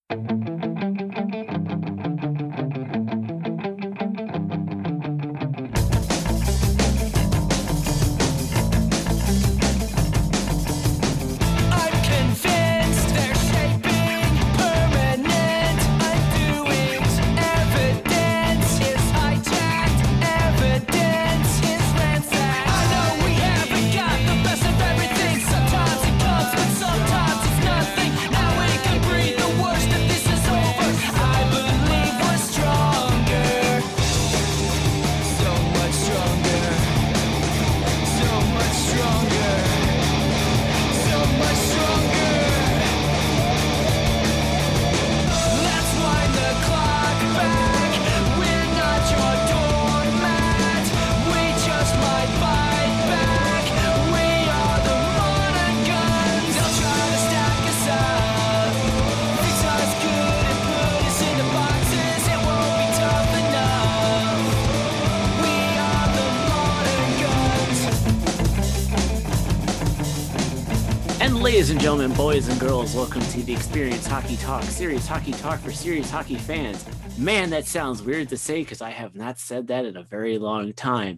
Ladies and gentlemen, boys and girls, welcome to the Experience Hockey Talk, serious hockey talk for serious hockey fans. Man, that sounds weird to say because I have not said that in a very long time.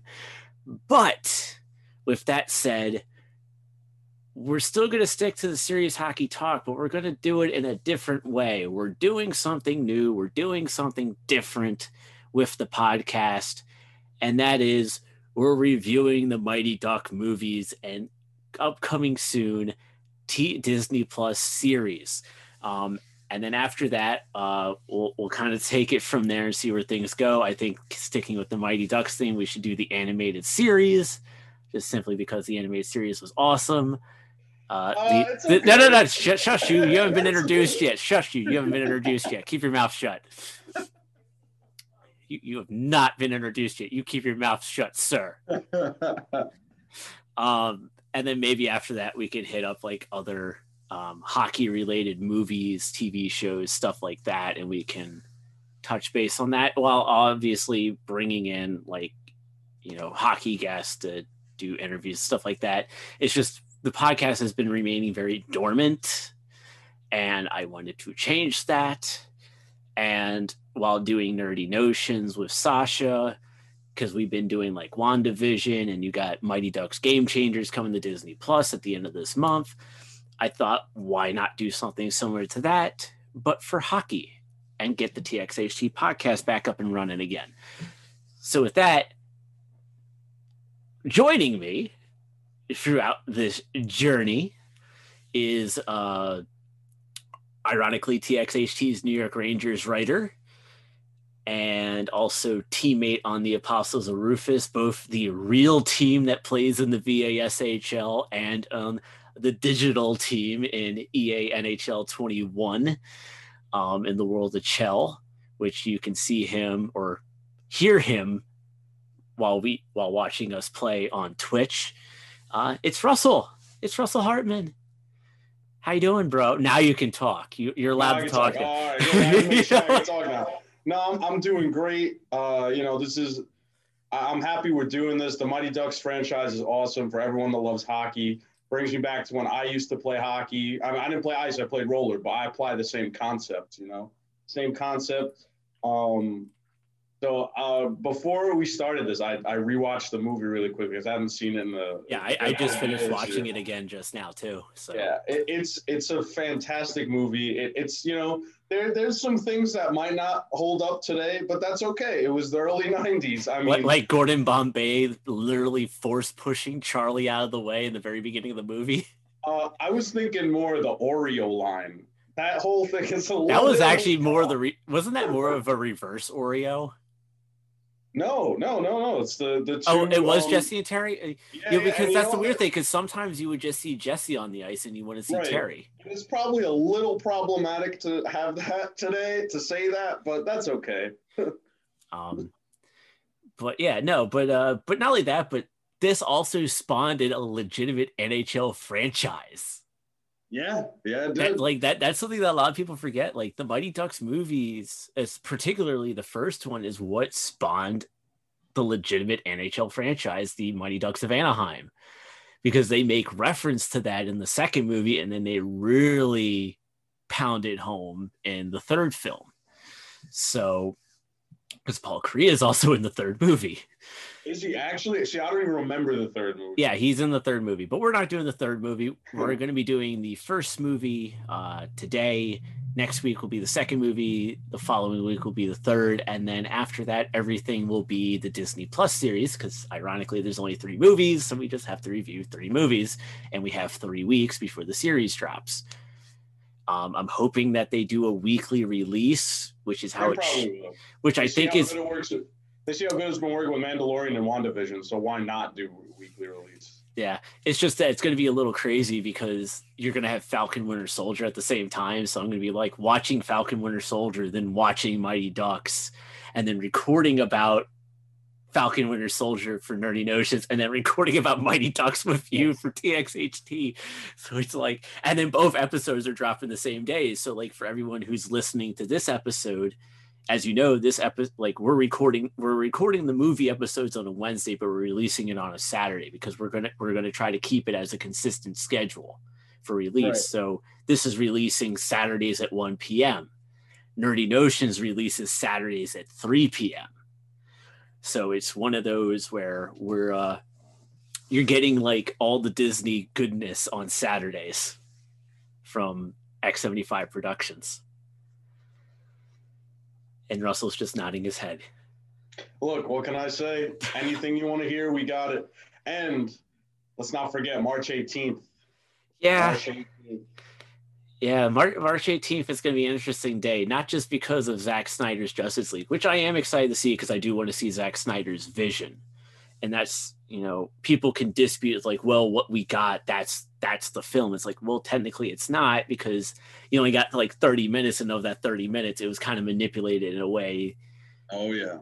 But with that said, we're still going to stick to the serious hockey talk, but we're going to do it in a different way. We're doing something new. We're doing something different with the podcast, and that is we're reviewing the Mighty Duck movies and upcoming soon Disney Plus series. And then after that, we'll kind of take it from there and see where things go. I think sticking with the Mighty Ducks theme, we should do the animated series, just simply because the animated series was awesome. Okay. No. Shush you. You haven't been introduced yet. Shush you. You haven't been introduced yet. Keep your mouth shut. You have not been introduced yet. You keep your mouth shut, sir. And then maybe after that, we could hit up like other hockey-related movies, TV shows, stuff like that, and we can touch base on that while obviously bringing in like, hockey guests to do interviews, stuff like that. It's just the podcast has been remaining very dormant, and I wanted to change that. And while doing Nerdy Notions with Sasha, because we've been doing like WandaVision and you got Mighty Ducks Game Changers coming to Disney Plus at the end of this month, I thought, why not do something similar to that, but for hockey, and get the TXHT podcast back up and running again. So with that, joining me throughout this journey is ironically TXHT's New York Rangers writer, and also teammate on the Apostles of Rufus, both the real team that plays in the VASHL and the digital team in EA NHL 21 in the world of Chell, which you can see him or hear him while watching us play on Twitch. It's Russell. It's Russell Hartman. How you doing, bro? Now you can talk. You're allowed to talk. All right. I can talk now. No, I'm doing great. I'm happy we're doing this. The Mighty Ducks franchise is awesome for everyone that loves hockey. Brings me back to when I used to play hockey. I mean, I didn't play ice, I played roller, but I apply the same concept, same concept. So before we started this, I rewatched the movie really quickly because I haven't seen it in the. Yeah, I just finished watching it again just now too. So yeah, it's a fantastic movie. It's there's some things that might not hold up today, but that's okay. It was the early '90s. I mean, like Gordon Bombay literally force pushing Charlie out of the way in the very beginning of the movie. I was thinking more of the Oreo line. That whole thing is a little. That was actually more of the. Wasn't that more of a reverse Oreo? No. It's the two, oh, it was Jesse and Terry. Yeah, because that's the weird thing. Because sometimes you would just see Jesse on the ice and you want to see Terry. It's probably a little problematic to have that today to say that, but that's okay. But yeah, no, but not only that, but this also spawned a legitimate NHL franchise. Yeah, it did. That's something that a lot of people forget. Like the Mighty Ducks movies, as particularly the first one, is what spawned the legitimate NHL franchise, the Mighty Ducks of Anaheim, because they make reference to that in the second movie, and then they really pounded home in the third film. So, because Paul Correa is also in the third movie. Is he actually? See, I don't even remember the third movie. Yeah, he's in the third movie, but we're not doing the third movie. We're going to be doing the first movie today. Next week will be the second movie. The following week will be the third. And then after that, everything will be the Disney Plus series, because ironically, there's only 3 movies. So we just have to review 3 movies, and we have 3 weeks before the series drops. I'm hoping that they do a weekly release, which is how which I think is. They see how good it's been working with Mandalorian and WandaVision, so why not do a weekly release? Yeah, it's just that it's going to be a little crazy because you're going to have Falcon Winter Soldier at the same time. So I'm going to be like watching Falcon Winter Soldier, then watching Mighty Ducks, and then recording about Falcon Winter Soldier for Nerdy Notions, and then recording about Mighty Ducks with you for TXHT. So it's like, and then both episodes are dropping the same day. So like for everyone who's listening to this episode, as you know, this episode, like we're recording the movie episodes on a Wednesday, but we're releasing it on a Saturday because we're gonna try to keep it as a consistent schedule for release. Right. So this is releasing Saturdays at 1 p.m. Nerdy Notions releases Saturdays at 3 p.m. So it's one of those where you're getting like all the Disney goodness on Saturdays from X75 Productions. And Russell's just nodding his head. Look, what can I say? Anything you want to hear, we got it. And let's not forget March 18th. Yeah. March 18th. Yeah, March 18th is going to be an interesting day, not just because of Zack Snyder's Justice League, which I am excited to see because I do want to see Zack Snyder's vision. And that's, people can dispute, it's like, well, what we got, that's the film. It's like, well, technically it's not, because you only got like 30 minutes, and of that 30 minutes, it was kind of manipulated in a way. Oh yeah.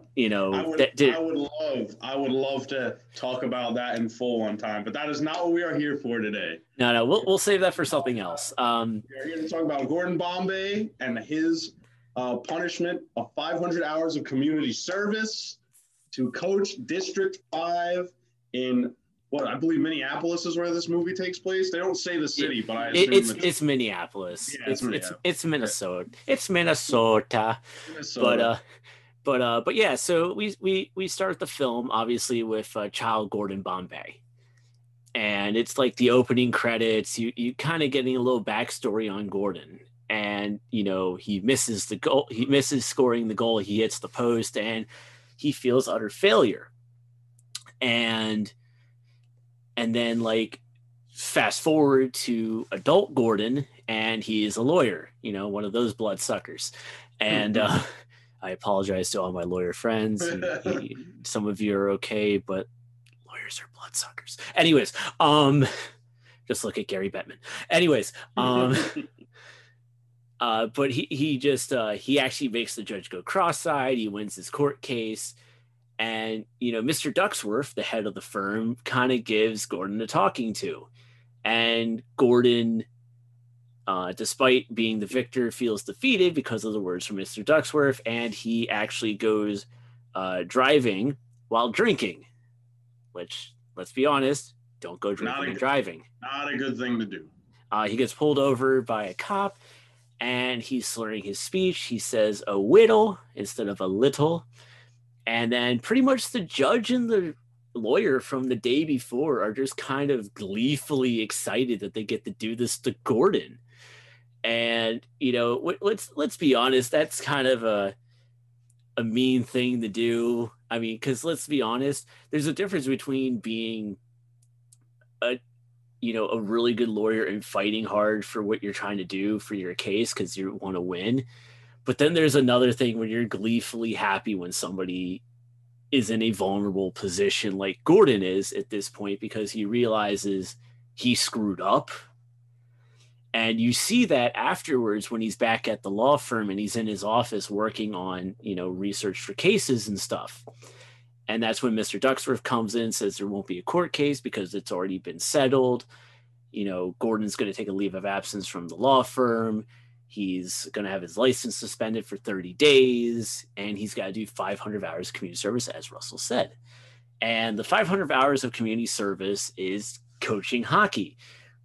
I would love to talk about that in full one time, but that is not what we are here for today. No, we'll save that for something else. We are here to talk about Gordon Bombay and his punishment of 500 hours of community service to coach District 5 in what I believe Minneapolis is where this movie takes place. They don't say the city, but I assume it's Minneapolis. Yeah, it's Minnesota. Right. It's Minnesota. But yeah. So we start the film obviously with Child Gordon Bombay, and it's like the opening credits. You kind of getting a little backstory on Gordon, and he misses the goal. He misses scoring the goal. He hits the post, and he feels utter failure. And then like fast forward to adult Gordon, and he is a lawyer, one of those bloodsuckers. And I apologize to all my lawyer friends. Some of you are okay, but lawyers are bloodsuckers. Anyways, just look at Gary Bettman. Anyways, but he actually makes the judge go cross-eyed. He wins his court case. And, Mr. Ducksworth, the head of the firm, kind of gives Gordon a talking to. And Gordon, despite being the victor, feels defeated because of the words from Mr. Ducksworth. And he actually goes driving while drinking, which, let's be honest, don't go drinking and driving. Not a good thing to do. He gets pulled over by a cop, and he's slurring his speech. He says a whittle instead of a little. And then pretty much the judge and the lawyer from the day before are just kind of gleefully excited that they get to do this to Gordon. And, let's be honest, that's kind of a mean thing to do. I mean, because let's be honest, there's a difference between being a really good lawyer and fighting hard for what you're trying to do for your case because you want to win. But then there's another thing when you're gleefully happy when somebody is in a vulnerable position like Gordon is at this point, because he realizes he screwed up. And you see that afterwards when he's back at the law firm and he's in his office working on, research for cases and stuff. And that's when Mr. Ducksworth comes in and says there won't be a court case because it's already been settled. Gordon's going to take a leave of absence from the law firm. He's going to have his license suspended for 30 days, and he's got to do 500 hours of community service, as Russell said. And the 500 hours of community service is coaching hockey,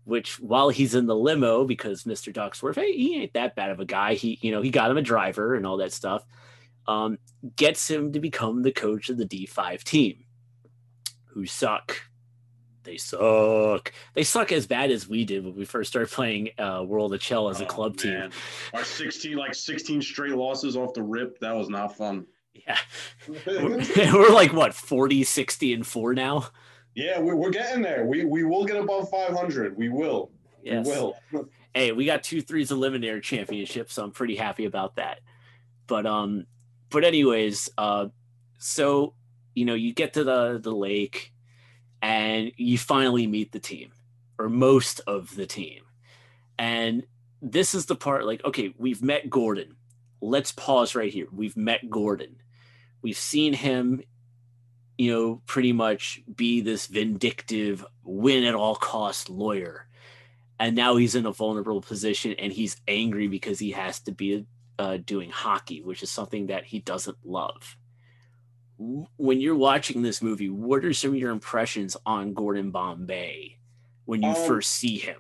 which while he's in the limo, because Mr. Ducksworth, hey, he ain't that bad of a guy. He got him a driver and all that stuff. Gets him to become the coach of the D5 team, who suck. They suck. They suck as bad as we did when we first started playing World of Chell as a club team. Our 16 straight losses off the rip. That was not fun. Yeah. We're like, what, 40, 60, and 4 now? Yeah, we're getting there. We will get above 500. We will. Yes. We will. Hey, we got 2-3's Eliminator Championship, so I'm pretty happy about that. But anyways, so, you get to the lake, and you finally meet the team, or most of the team. And this is the part, like, okay, we've met Gordon. Let's pause right here. We've met Gordon. We've seen him, pretty much be this vindictive, win at all cost lawyer. And now he's in a vulnerable position, and he's angry because he has to be doing hockey, which is something that he doesn't love. When you're watching this movie, what are some of your impressions on Gordon Bombay when you first see him?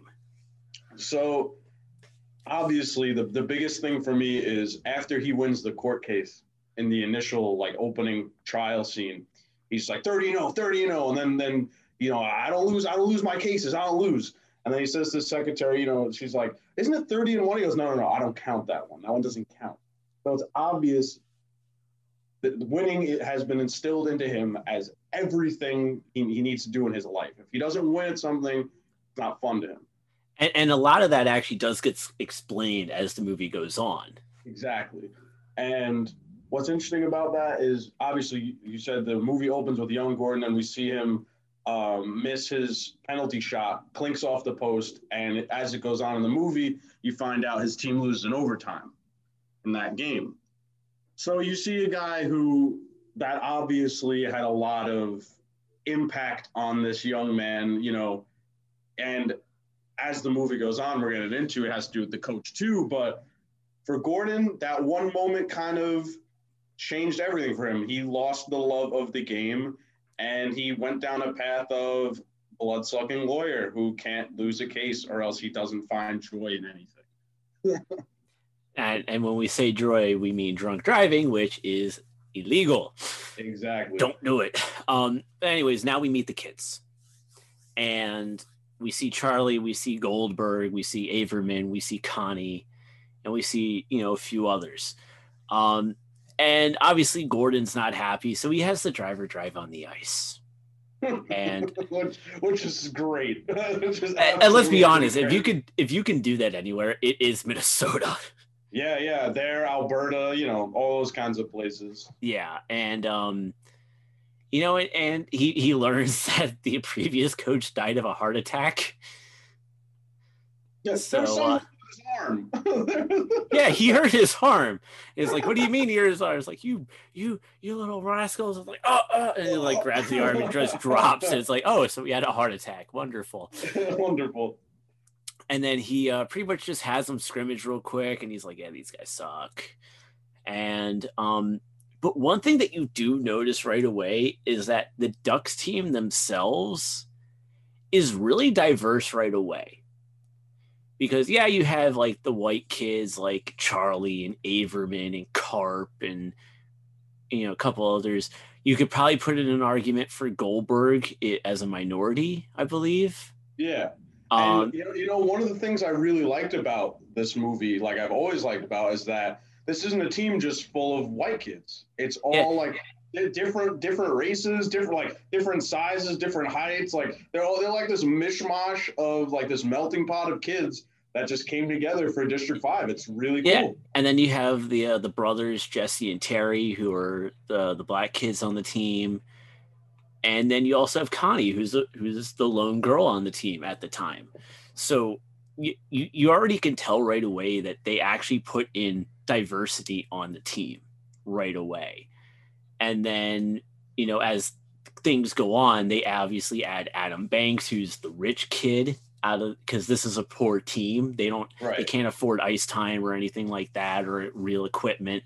So obviously the biggest thing for me is after he wins the court case in the initial opening trial scene, he's like 30-0, 30-0. And then, I don't lose my cases. I don't lose. And then he says to the secretary, she's like, isn't it 30-1? He goes, no, I don't count that one. That one doesn't count. So it's obvious that winning has been instilled into him as everything he needs to do in his life. If he doesn't win at something, it's not fun to him. And a lot of that actually does get explained as the movie goes on. Exactly. And what's interesting about that is, obviously, you said the movie opens with young Gordon, and we see him miss his penalty shot, clinks off the post, and as it goes on in the movie, you find out his team loses in overtime in that game. So you see a guy that obviously had a lot of impact on this young man, and as the movie goes on, we're getting into it has to do with the coach too. But for Gordon, that one moment kind of changed everything for him. He lost the love of the game, and he went down a path of blood-sucking lawyer who can't lose a case or else he doesn't find joy in anything. And when we say joy, we mean drunk driving, which is illegal. Exactly. Don't do it. Anyways, now we meet the kids. And we see Charlie, we see Goldberg, we see Averman, we see Connie, and we see, a few others. And obviously Gordon's not happy, so he has the driver drive on the ice. And which is great. And let's be honest, great. if you can do that anywhere, it is Minnesota. Yeah, there, Alberta, all those kinds of places. Yeah, and and he learns that the previous coach died of a heart attack. Yeah, so his arm. Yeah, he hurt his arm. It's like, what do you mean he hurt his arm? It's like, you little rascals. It's like, and he grabs the arm and just drops. And it's like, oh, so he had a heart attack. Wonderful. Wonderful. And then he pretty much just has them scrimmage real quick, and he's like, yeah, these guys suck. And but one thing that you do notice right away is that the Ducks team themselves is really diverse right away. Because, yeah, you have, the white kids like Charlie and Averman and Carp and, a couple others. You could probably put in an argument for Goldberg as a minority, I believe. Yeah. And, one of the things I really liked about this movie, I've always liked about, is that this isn't a team just full of white kids. It's all different races, different sizes, different heights. They're like this mishmash of this melting pot of kids that just came together for District 5. It's really cool. Yeah. And then you have the brothers, Jesse and Terry, who are the black kids on the team. And then you also have Connie, who's the lone girl on the team at the time. So you already can tell right away that they actually put in diversity on the team right away. And then, as things go on, they obviously add Adam Banks, who's the rich kid, because this is a poor team. They can't afford ice time or anything like that, or real equipment.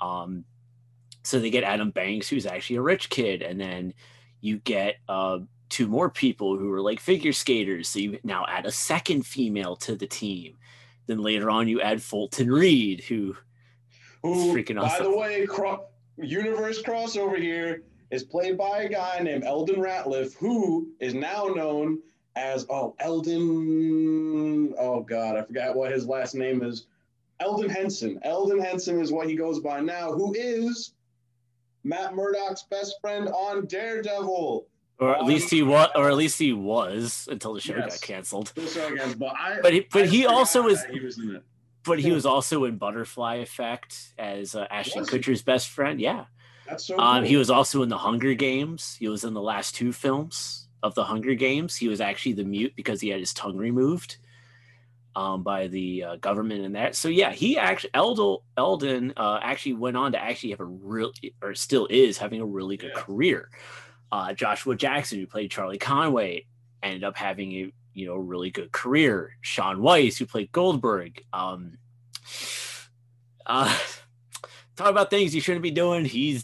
So they get Adam Banks, who's actually a rich kid. And then you get two more people who were like figure skaters. So you now add a second female to the team. Then later on, you add Fulton Reed, who freaking awesome. By the way, universe crossover here is played by a guy named Eldon Ratliff, who is now known as Eldon. Oh God, I forgot what his last name is. Eldon Henson. Eldon Henson is what he goes by now, who is Matt Murdock's best friend on Daredevil. Or at least he was, until the show got canceled. But he also was. He was in it. But he was also in Butterfly Effect as Ashton Kutcher's best friend. Yeah, that's so cool. He was also in the Hunger Games. He was in the last two films of the Hunger Games. He was actually the mute because he had his tongue removed by the government in that. So yeah, he actually Eldon actually went on to actually have still is having a really good career. Joshua Jackson, who played Charlie Conway, ended up having a really good career. Shaun Weiss, who played Goldberg. Talk about things you shouldn't be doing. He's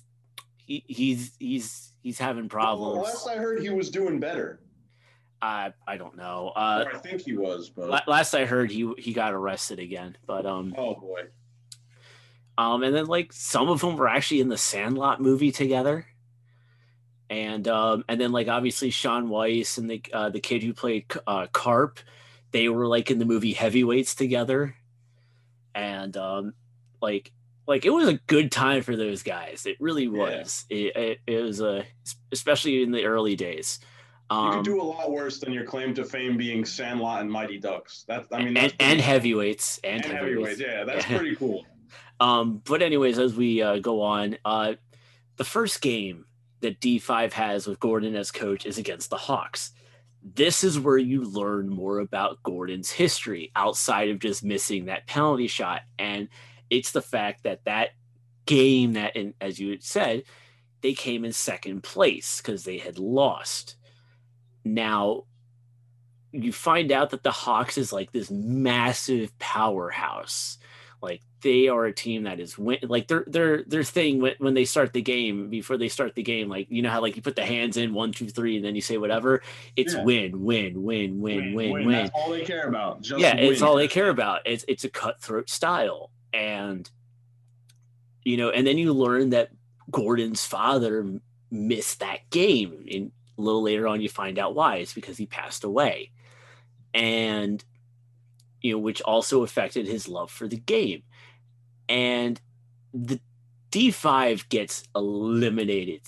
having problems. Well, last I heard, he was doing better. I don't know. I think he was, but last I heard, he got arrested again. But oh boy. And then like some of them were actually in the Sandlot movie together. And then like obviously Shaun Weiss and the kid who played Carp, they were like in the movie Heavyweights together, and like it was a good time for those guys. It really was. Yeah. It was especially in the early days. You could do a lot worse than your claim to fame being Sandlot and Mighty Ducks. That's Heavyweights and Heavyweights. Yeah, that's pretty cool. But anyways, as we go on, the first game that D5 has with Gordon as coach is against the Hawks. This is where you learn more about Gordon's history outside of just missing that penalty shot. And it's the fact that game that, as you had said, they came in second place because they had lost. Now, you find out that the Hawks is like this massive powerhouse. Like they are a team that is like their thing when they start the game, before they start the game, like you know how like you put the hands in 1, 2, 3 and then you say whatever, it's win. That's all they care about. Just win. It's all they care about. It's a cutthroat style. And and then you learn that Gordon's father missed that game, and a little later on you find out why. It's because he passed away. And which also affected his love for the game. And the D5 gets eliminated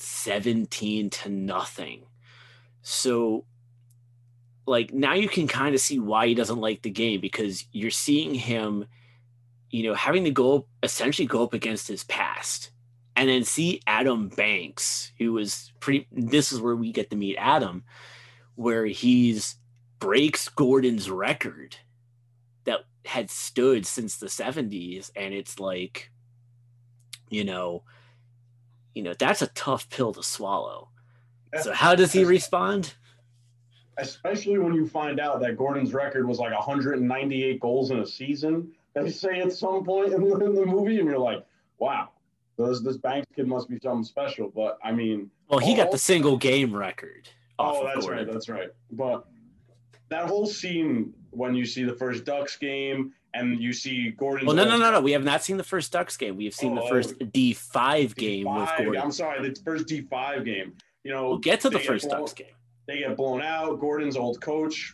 17-0. So like now you can kind of see why he doesn't like the game, because you're seeing him, having to essentially go up against his past, and then see Adam Banks, who was this is where we get to meet Adam, where he's breaks Gordon's record that had stood since the 70s. And it's like, that's a tough pill to swallow. So how does he respond? Especially when you find out that Gordon's record was like 198 goals in a season, they say at some point in the movie, and you're like, wow, this Banks kid must be something special. But I mean, well, he got the single game record. That's right. But that whole scene when you see the first Ducks game and you see Gordon. Well, no. We have not seen the first Ducks game. We have seen the first D5 game with Gordon. I'm sorry, the first D5 game. We'll get to the first Ducks game. They get blown out. Gordon's old coach,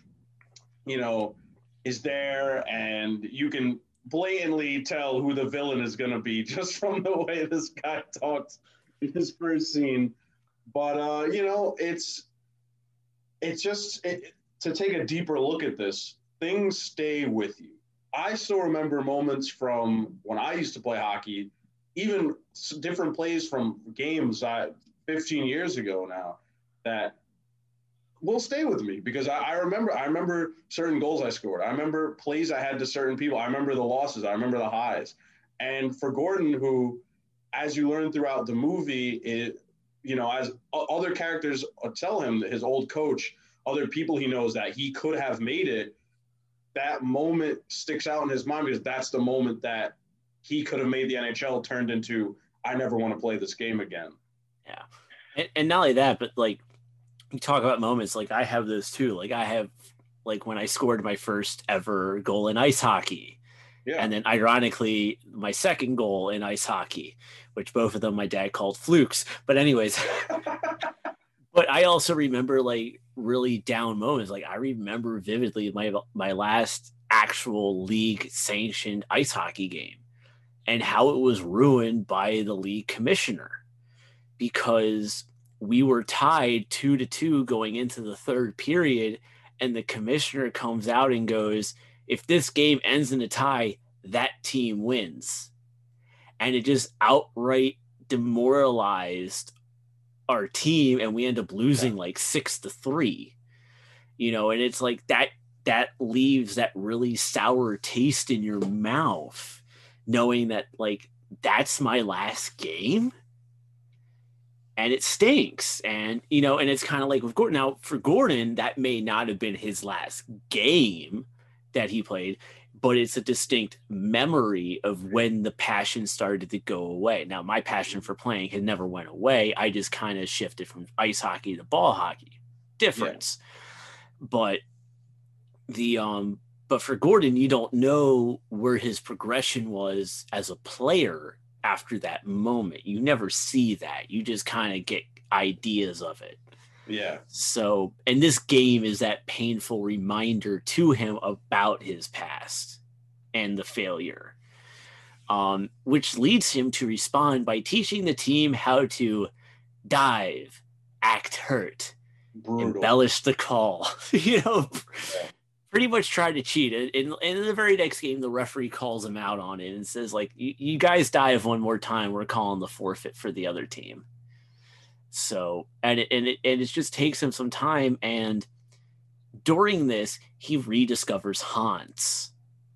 is there, and you can blatantly tell who the villain is going to be just from the way this guy talks in his first scene. But it's just to take a deeper look at this. Things stay with you. I still remember moments from when I used to play hockey, even different plays from games 15 years ago now, that will stay with me because I remember certain goals I scored. I remember plays I had to certain people. I remember the losses. I remember the highs. And for Gordon, who, as you learn throughout the movie, as other characters tell him, his old coach, other people he knows, that he could have made it, that moment sticks out in his mind because that's the moment that he could have made the NHL turned into, I never want to play this game again. Yeah. And not only that, but like you talk about moments, like I have those too. Like I have, like when I scored my first ever goal in ice hockey, Yeah. and then ironically my second goal in ice hockey, which both of them my dad called flukes. But anyways, but I also remember like really down moments. Like I remember vividly my last actual league sanctioned ice hockey game and how it was ruined by the league commissioner because we were tied 2-2 going into the third period, and the commissioner comes out and goes, if this game ends in a tie, that team wins. And it just outright demoralized our team, and we end up losing like 6-3. And it's like that leaves that really sour taste in your mouth, knowing that like that's my last game and it stinks. And and it's kind of like with Gordon. Now for Gordon, that may not have been his last game that he played, but it's a distinct memory of when the passion started to go away. Now my passion for playing had never went away. I just kind of shifted from ice hockey to ball hockey. Difference. Yeah. But for Gordon, you don't know where his progression was as a player after that moment. You never see that. You just kind of get ideas of it. Yeah. So, and this game is that painful reminder to him about his past and the failure, which leads him to respond by teaching the team how to dive, act hurt, brutal, embellish the call. Yeah. Pretty much try to cheat it. In the very next game, the referee calls him out on it and says, like, you guys dive one more time, we're calling the forfeit for the other team. So, and it just takes him some time. And during this, he rediscovers Hans.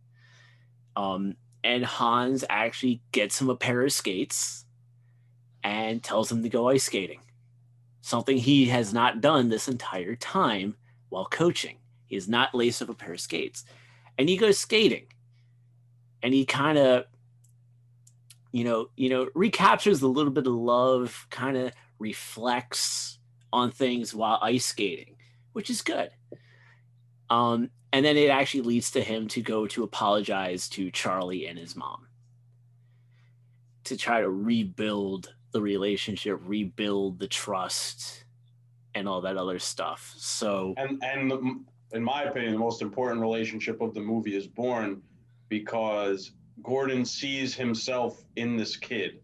And Hans actually gets him a pair of skates and tells him to go ice skating. Something he has not done this entire time while coaching. He has not laced up a pair of skates. And he goes skating. And he kind of, recaptures a little bit of love, kind of reflects on things while ice skating, which is good. And then it actually leads to him to go to apologize to Charlie and his mom to try to rebuild the relationship, rebuild the trust, and all that other stuff. So, and in my opinion, the most important relationship of the movie is born because Gordon sees himself in this kid.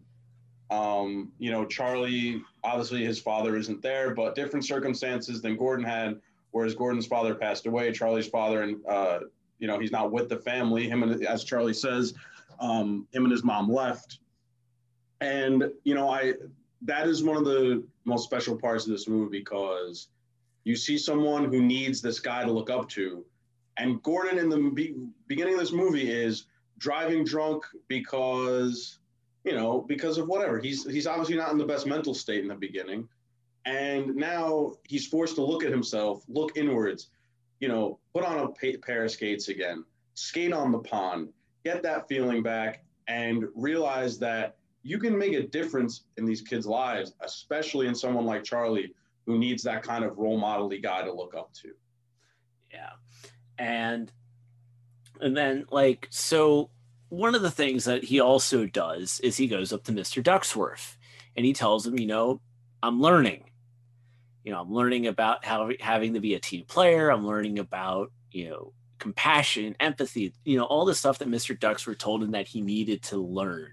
Charlie, obviously his father isn't there, but different circumstances than Gordon had, whereas Gordon's father passed away. Charlie's father, and he's not with the family. Him and, as Charlie says, him and his mom left. And, that is one of the most special parts of this movie because you see someone who needs this guy to look up to. And Gordon in the beginning of this movie is driving drunk because of whatever. He's obviously not in the best mental state in the beginning. And now he's forced to look at himself, look inwards, put on a pair of skates again, skate on the pond, get that feeling back, and realize that you can make a difference in these kids' lives, especially in someone like Charlie, who needs that kind of role model-y guy to look up to. Yeah. And then, so one of the things that he also does is he goes up to Mr. Ducksworth and he tells him, I'm learning. I'm learning about how having to be a team player. I'm learning about, compassion, empathy, all the stuff that Mr. Ducksworth told him that he needed to learn.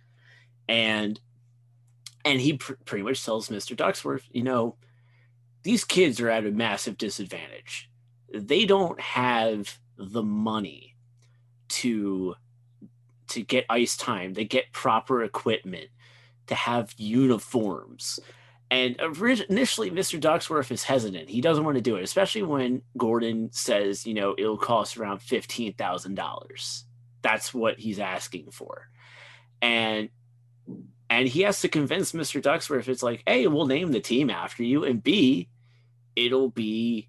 And he pretty much tells Mr. Ducksworth, these kids are at a massive disadvantage. They don't have the money to get ice time, to get proper equipment, to have uniforms. And initially, Mr. Ducksworth is hesitant. He doesn't want to do it, especially when Gordon says, it'll cost around $15,000. That's what he's asking for. And he has to convince Mr. Ducksworth, it's like, A, we'll name the team after you, and B, it'll be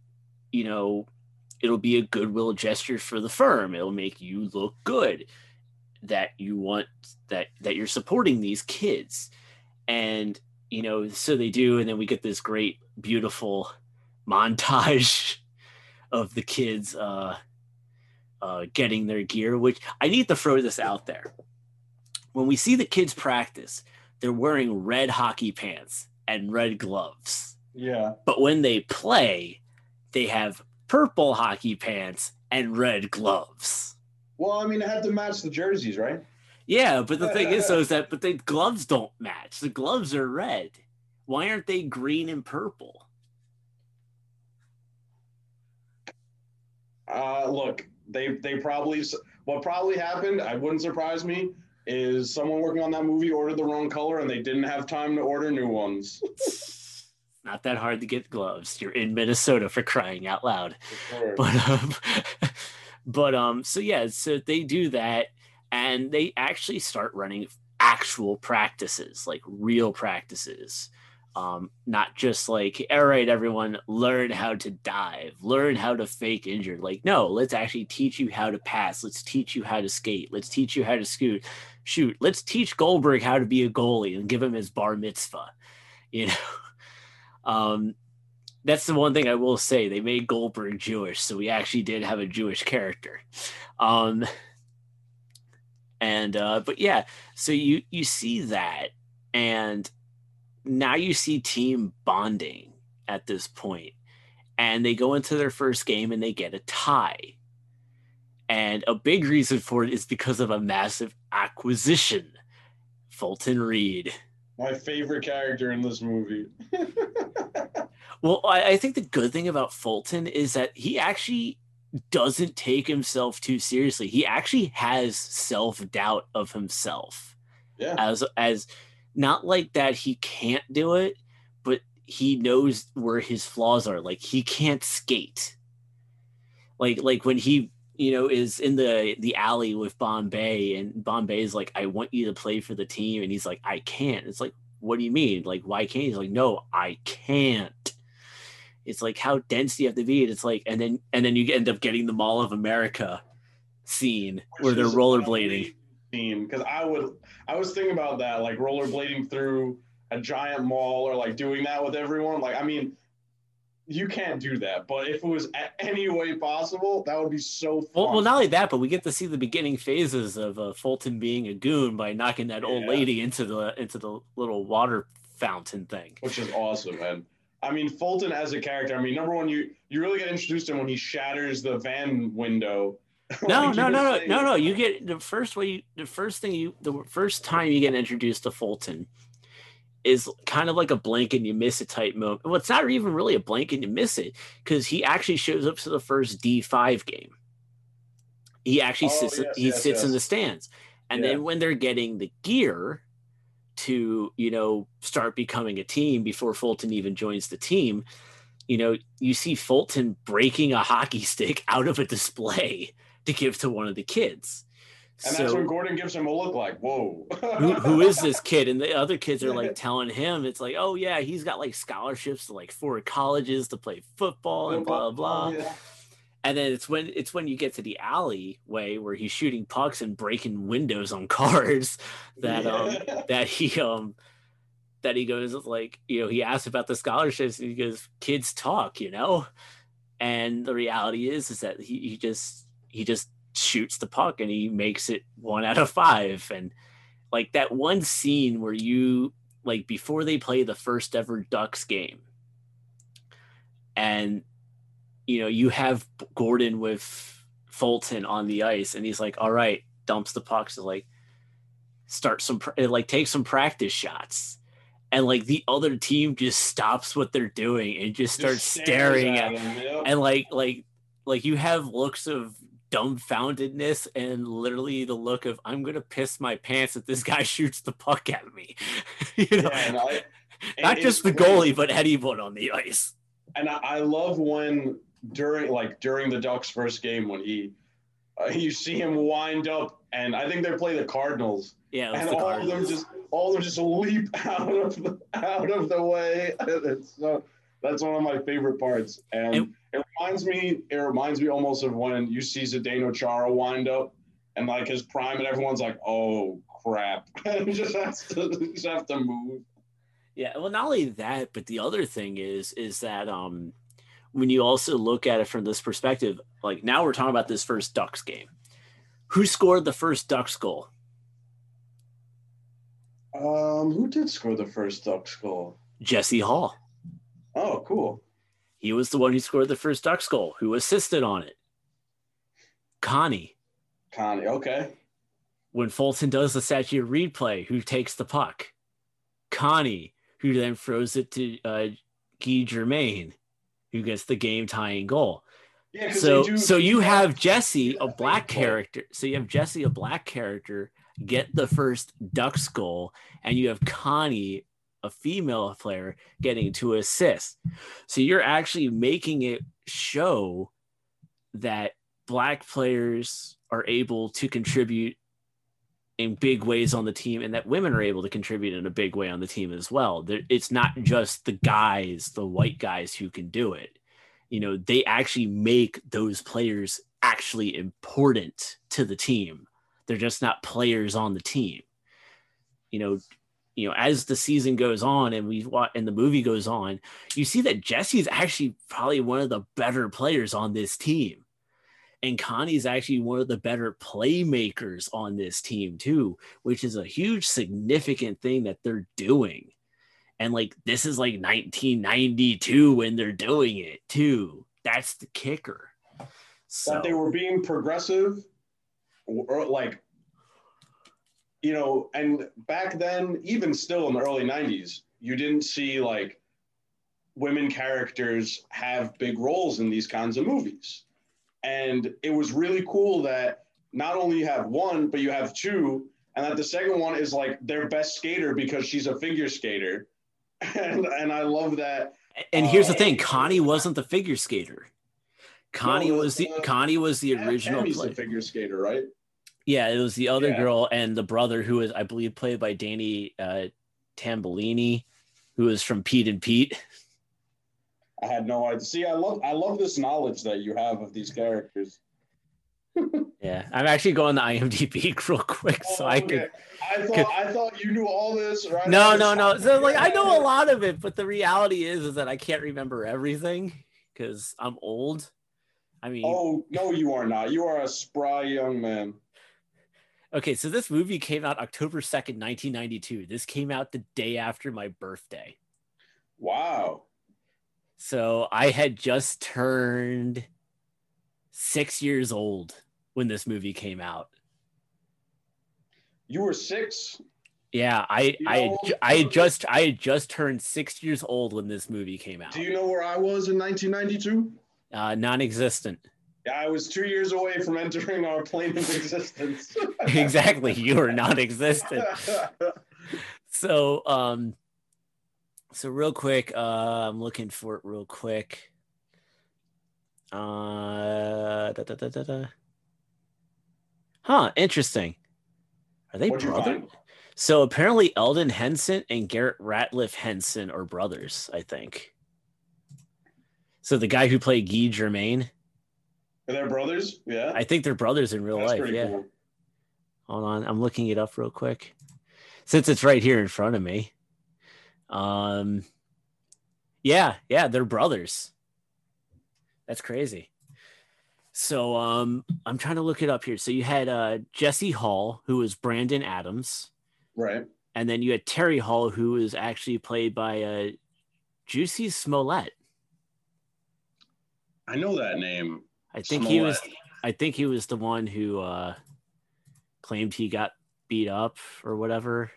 a goodwill gesture for the firm. It'll make you look good that you want that you're supporting these kids. And, so they do, and then we get this great, beautiful montage of the kids getting their gear, which I need to throw this out there. When we see the kids practice, they're wearing red hockey pants and red gloves. Yeah. But when they play, they have purple hockey pants and red gloves. Well, I mean, it had to match the jerseys, right? Yeah, but the thing is, though, is that but the gloves don't match. The gloves are red. Why aren't they green and purple? Look, they probably, what probably happened, I wouldn't surprise me, is someone working on that movie ordered the wrong color and they didn't have time to order new ones. Not that hard to get gloves. You're in Minnesota, for crying out loud. Sure. So yeah, so they do that, and they actually start running actual practices, like real practices. Not just like, all right, everyone, learn how to dive, learn how to fake injured. Like, no, let's actually teach you how to pass. Let's teach you how to skate. Let's teach you how to shoot. Let's teach Goldberg how to be a goalie and give him his bar mitzvah. You know, that's the one thing I will say. They made Goldberg Jewish, so we actually did have a Jewish character. But yeah, so you see that, and now you see team bonding at this point, and they go into their first game and they get a tie. And a big reason for it is because of a massive acquisition, Fulton Reed. My favorite character in this movie. Well, I think the good thing about Fulton is that he actually doesn't take himself too seriously. He actually has self-doubt of himself. Yeah. As not like that he can't do it, but he knows where his flaws are. Like, he can't skate. Like when he, is in the alley with Bombay, and Bombay is like, I want you to play for the team, and he's like, I can't. It's like, what do you mean? Like, why can't you? He's like, no, I can't. It's like, how dense do you have to be? And it's like, and then you end up getting the Mall of America scene where they're rollerblading. Because I was thinking about that, like rollerblading through a giant mall, or like doing that with everyone. Like, I mean, you can't do that, but if it was any way possible, that would be so fun. Well, not only that, but we get to see the beginning phases of Fulton being a goon by knocking that old lady into the little water fountain thing, which is awesome, man. I mean, Fulton as a character, I mean, number one, you really get introduced to him when he shatters the van window. No. You get the first time you get introduced to Fulton is kind of like a blink and you miss it type moment. Well, it's not even really a blink and you miss it, because he actually shows up to the first D5 game. He actually sits in the stands. And then when they're getting the gear to, start becoming a team before Fulton even joins the team, you see Fulton breaking a hockey stick out of a display to give to one of the kids. And that's when Gordon gives him a look like, whoa. who is this kid? And the other kids are like telling him, it's like, oh yeah, he's got like scholarships to like 4 colleges to play football and blah, blah. Yeah. And then it's when you get to the alleyway where he's shooting pucks and breaking windows on cars that he goes like, he asks about the scholarships, and he goes, kids talk, and the reality is that he just shoots the puck and he makes it 1 out of 5. And like that one scene where you, like, before they play the first ever Ducks game, and you have Gordon with Fulton on the ice, and he's like, all right, dumps the pucks to like start take some practice shots. And like the other team just stops what they're doing and just starts staring at him. Yep. And like you have looks of dumbfoundedness and literally the look of, I'm going to piss my pants if this guy shoots the puck at me. Not just the goalie, but anyone on the ice. And I love when during the Ducks first game, when you see him wind up, and I think they play the Cardinals. Yeah, and all of them just leap out of the way. That's one of my favorite parts, and it reminds me almost of when you see Zdeno Chara wind up and like his prime, and everyone's like, oh crap, and just have to move. Yeah, well, not only that, but the other thing is that when you also look at it from this perspective, like now we're talking about this first Ducks game. Who scored the first Ducks goal? Who did score the first Ducks goal? Jesse Hall. Oh, cool. He was the one who scored the first Ducks goal. Who assisted on it? Connie. Okay. When Fulton does the Statue of replay, who takes the puck? Connie, who then throws it to Guy Germain, who gets the game-tying goal. Yeah, so you have Jesse, a black character. So you have Jesse, a black character, get the first Ducks goal, and you have Connie, a female player, getting to assist. So you're actually making it show that black players are able to contribute in big ways on the team, and that women are able to contribute in a big way on the team as well. It's not just the white guys who can do it. They actually make those players actually important to the team. They're just not players on the team. As the season goes on and the movie goes on, you see that Jesse's actually probably one of the better players on this team. And Connie's actually one of the better playmakers on this team too, which is a huge significant thing that they're doing. And this is 1992 when they're doing it too. That's the kicker. So that they were being progressive, or and back then, even still in the early 90s, you didn't see women characters have big roles in these kinds of movies. And it was really cool that not only you have one, but you have two, and that the second one is their best skater because she's a figure skater. And I love that. And here's the thing, Connie wasn't the figure skater. Connie was the original player. The figure skater, right? Yeah, it was the other girl and the brother, who was, I believe, played by Danny Tambellini, who is from Pete and Pete. I had no idea. See, I love this knowledge that you have of these characters. Yeah, I'm actually going to IMDb real quick so I could. I thought you knew all this, right? No. So I know a lot of it, but the reality is that I can't remember everything because I'm old. I mean, oh no, you are not. You are a spry young man. Okay, so this movie came out October 2nd, 1992. This came out the day after my birthday. Wow. So I had just turned 6 years old when this movie came out. You were 6? Yeah, I had just turned 6 years old when this movie came out. Do you know where I was in 1992? Non-existent. Yeah, I was 2 years away from entering our plane of existence. Exactly, you were non-existent. So real quick, I'm looking for it real quick. Interesting. Are they brothers? So apparently Eldon Henson and Garrett Ratliff Henson are brothers, I think. So the guy who played Guy Germain. Are they brothers? Yeah. I think they're brothers in real life. Yeah. Cool. Hold on. I'm looking it up real quick. Since it's right here in front of me. Yeah, they're brothers. That's crazy. So I'm trying to look it up here. So you had Jesse Hall, who was Brandon Adams. Right. And then you had Terry Hall, who was actually played by Juicy Smollett. I know that name. I think he was the one who claimed he got beat up or whatever.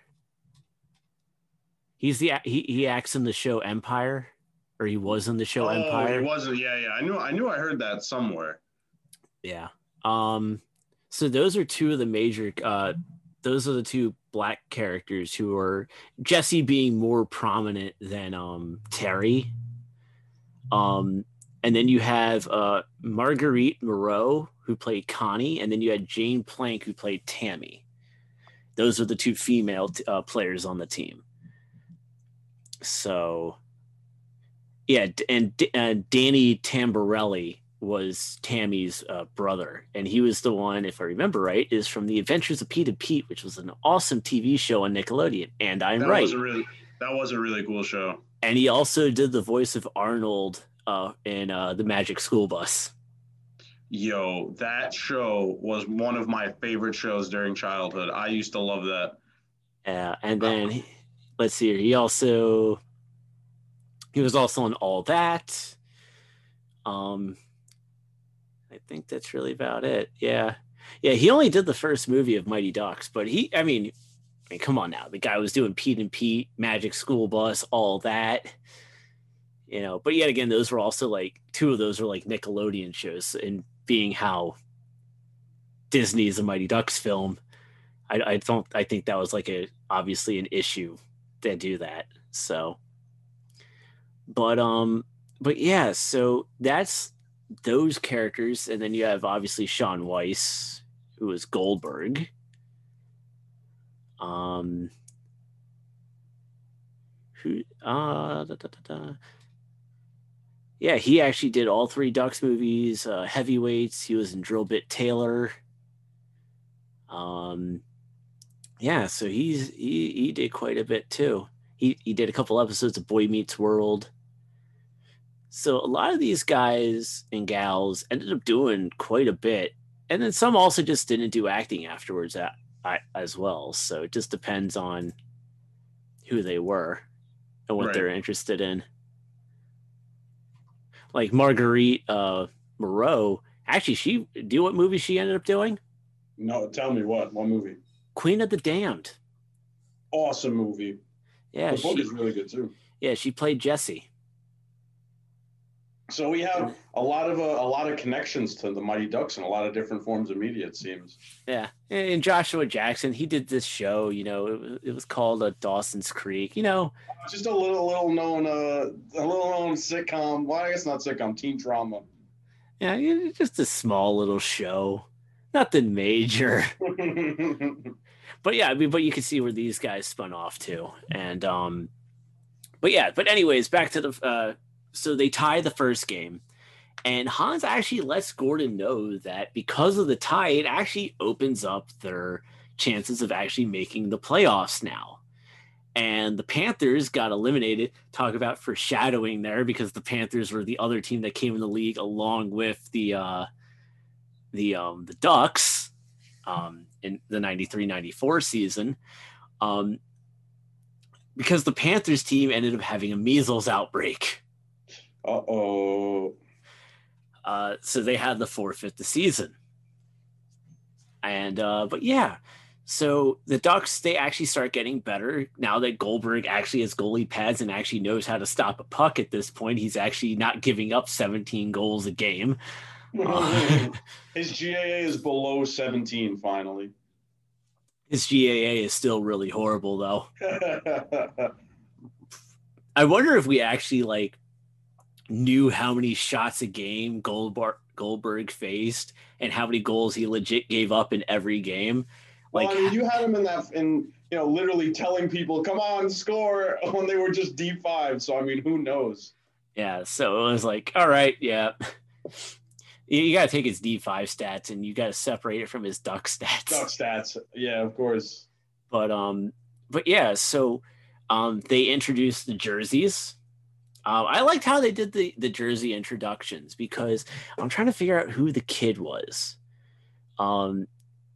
He acts in the show Empire, or he was in the show Empire. He wasn't. Yeah. I knew I heard that somewhere. Yeah. So those are two of the major. Those are the two black characters who are Jesse being more prominent than Terry. And then you have Marguerite Moreau, who played Connie, and then you had Jane Plank, who played Tammy. Those are the two female players on the team. So, yeah, and Danny Tamborelli was Tammy's brother, and he was the one, if I remember right, is from The Adventures of Pete and Pete, which was an awesome TV show on Nickelodeon. And that was a really cool show. And he also did the voice of Arnold in the Magic School Bus. Yo, that show was one of my favorite shows during childhood. I used to love that. And then let's see here. He was also in All That. I think that's really about it. Yeah. Yeah, he only did the first movie of Mighty Ducks, but I mean, come on now. The guy was doing Pete and Pete, Magic School Bus, All That. But yet again, those were also like two of those were like Nickelodeon shows, and being how Disney is a Mighty Ducks film, I think that was like obviously an issue to do that. So, but yeah, so that's those characters, and then you have obviously Sean Weiss, who is Goldberg. Who Yeah, he actually did all three Ducks movies. Heavyweights, he was in Drill Bit Taylor. Yeah, so he did quite a bit too. He did a couple episodes of Boy Meets World. So a lot of these guys and gals ended up doing quite a bit, and then some also just didn't do acting afterwards as well. So it just depends on who they were and what they're interested in. Like Marguerite Moreau, actually, what movie she ended up doing? No, tell me what movie? Queen of the Damned. Awesome movie. Yeah, the book is really good too. Yeah, she played Jessie. So we have a lot of connections to the Mighty Ducks in a lot of different forms of media, it seems. Yeah, and Joshua Jackson, he did this show. It was called Dawson's Creek. Just a little known sitcom. Well, I guess not sitcom, teen drama. Yeah, just a small little show, nothing major. But yeah, but you can see where these guys spun off to, and but anyways, back to the. So they tie the first game, and Hans actually lets Gordon know that because of the tie, it actually opens up their chances of actually making the playoffs now. And the Panthers got eliminated. Talk about foreshadowing there, because the Panthers were the other team that came in the league along with the Ducks in the 93-94 season. Because the Panthers team ended up having a measles outbreak. So they had to forfeit the season. And but yeah, so the Ducks, they actually start getting better now that Goldberg actually has goalie pads and actually knows how to stop a puck at this point. He's actually not giving up 17 goals a game. His GAA is below 17 finally. His GAA is still really horrible though. I wonder if we actually knew how many shots a game Goldberg faced and how many goals he legit gave up in every game. Well, I mean, you had him literally telling people, come on, score, when they were just D5. So, I mean, who knows? Yeah, so it was like, all right, yeah. You got to take his D5 stats and you got to separate it from his Duck stats. Duck stats, yeah, of course. But yeah, so they introduced the jerseys. I liked how they did the jersey introductions, because I'm trying to figure out who the kid was. Was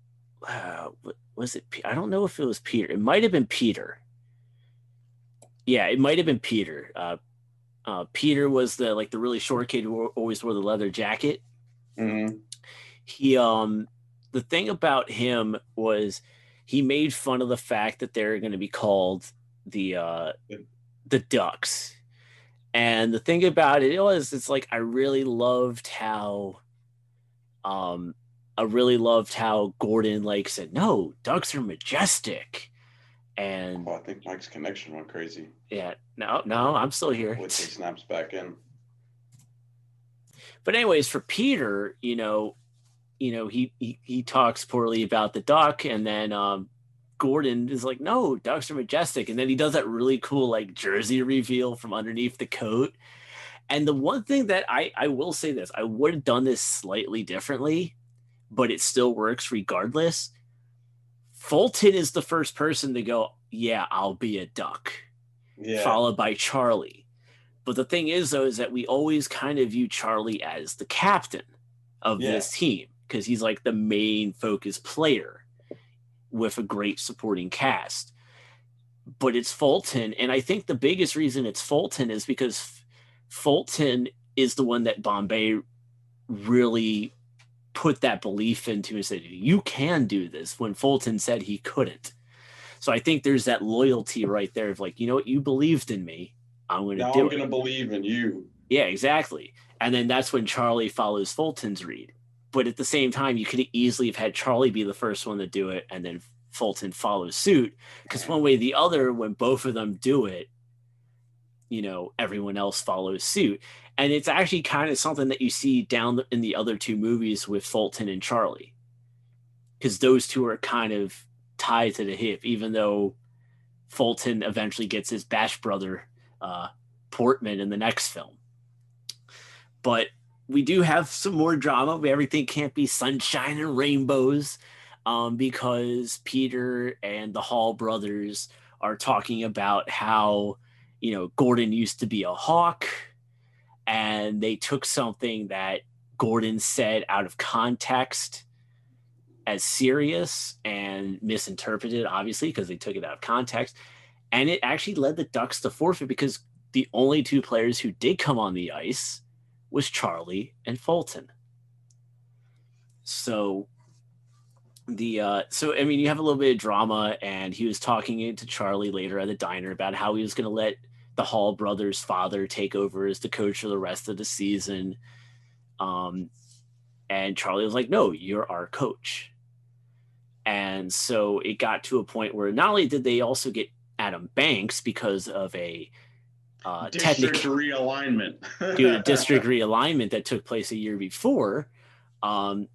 it? I don't know if it was Peter. It might have been Peter. Yeah, it might have been Peter. Peter was the really short kid who always wore the leather jacket. Mm-hmm. He the thing about him was he made fun of the fact that they're going to be called the Ducks. And the thing about it's like I really loved how Gordon said, no, Ducks are majestic. And I think Mike's connection went crazy. Yeah, no, I'm still here. He snaps back in. But anyways, for Peter, he talks poorly about the Duck, and then Gordon is like, no, Ducks are majestic. And then he does that really cool jersey reveal from underneath the coat. And the one thing that I will say this, I would have done this slightly differently, but it still works regardless. Fulton is the first person to go, yeah, I'll be a Duck. Yeah. Followed by Charlie. But the thing is, though, is that we always kind of view Charlie as the captain of this team because he's like the main focus player with a great supporting cast. But it's Fulton. And I think the biggest reason it's Fulton is because Fulton is the one that Bombay really put that belief into and said, you can do this, when Fulton said he couldn't. So I think there's that loyalty right there of like, you know what, you believed in me. I'm going to do it. I'm going to believe in you. Yeah, exactly. And then that's when Charlie follows Fulton's read. But at the same time, you could easily have had Charlie be the first one to do it and then Fulton follows suit. Because one way or the other, when both of them do it, you know, everyone else follows suit. And it's actually kind of something that you see down in the other two movies with Fulton and Charlie. Because those two are kind of tied to the hip, even though Fulton eventually gets his Bash brother, Portman, in the next film. But we do have some more drama. Everything can't be sunshine and rainbows, because Peter and the Hall brothers are talking about how, you know, Gordon used to be a hawk, and they took something that Gordon said out of context as serious and misinterpreted, obviously, because they took it out of context. And it actually led the Ducks to forfeit because the only two players who did come on the ice was Charlie and Fulton. So I mean, you have a little bit of drama, and he was talking to Charlie later at the diner about how he was going to let the Hall brothers' father take over as the coach for the rest of the season. And Charlie was like, no, you're our coach. And so it got to a point where not only did they also get Adam Banks because of a district realignment, due to district realignment that took place a year before, Gordon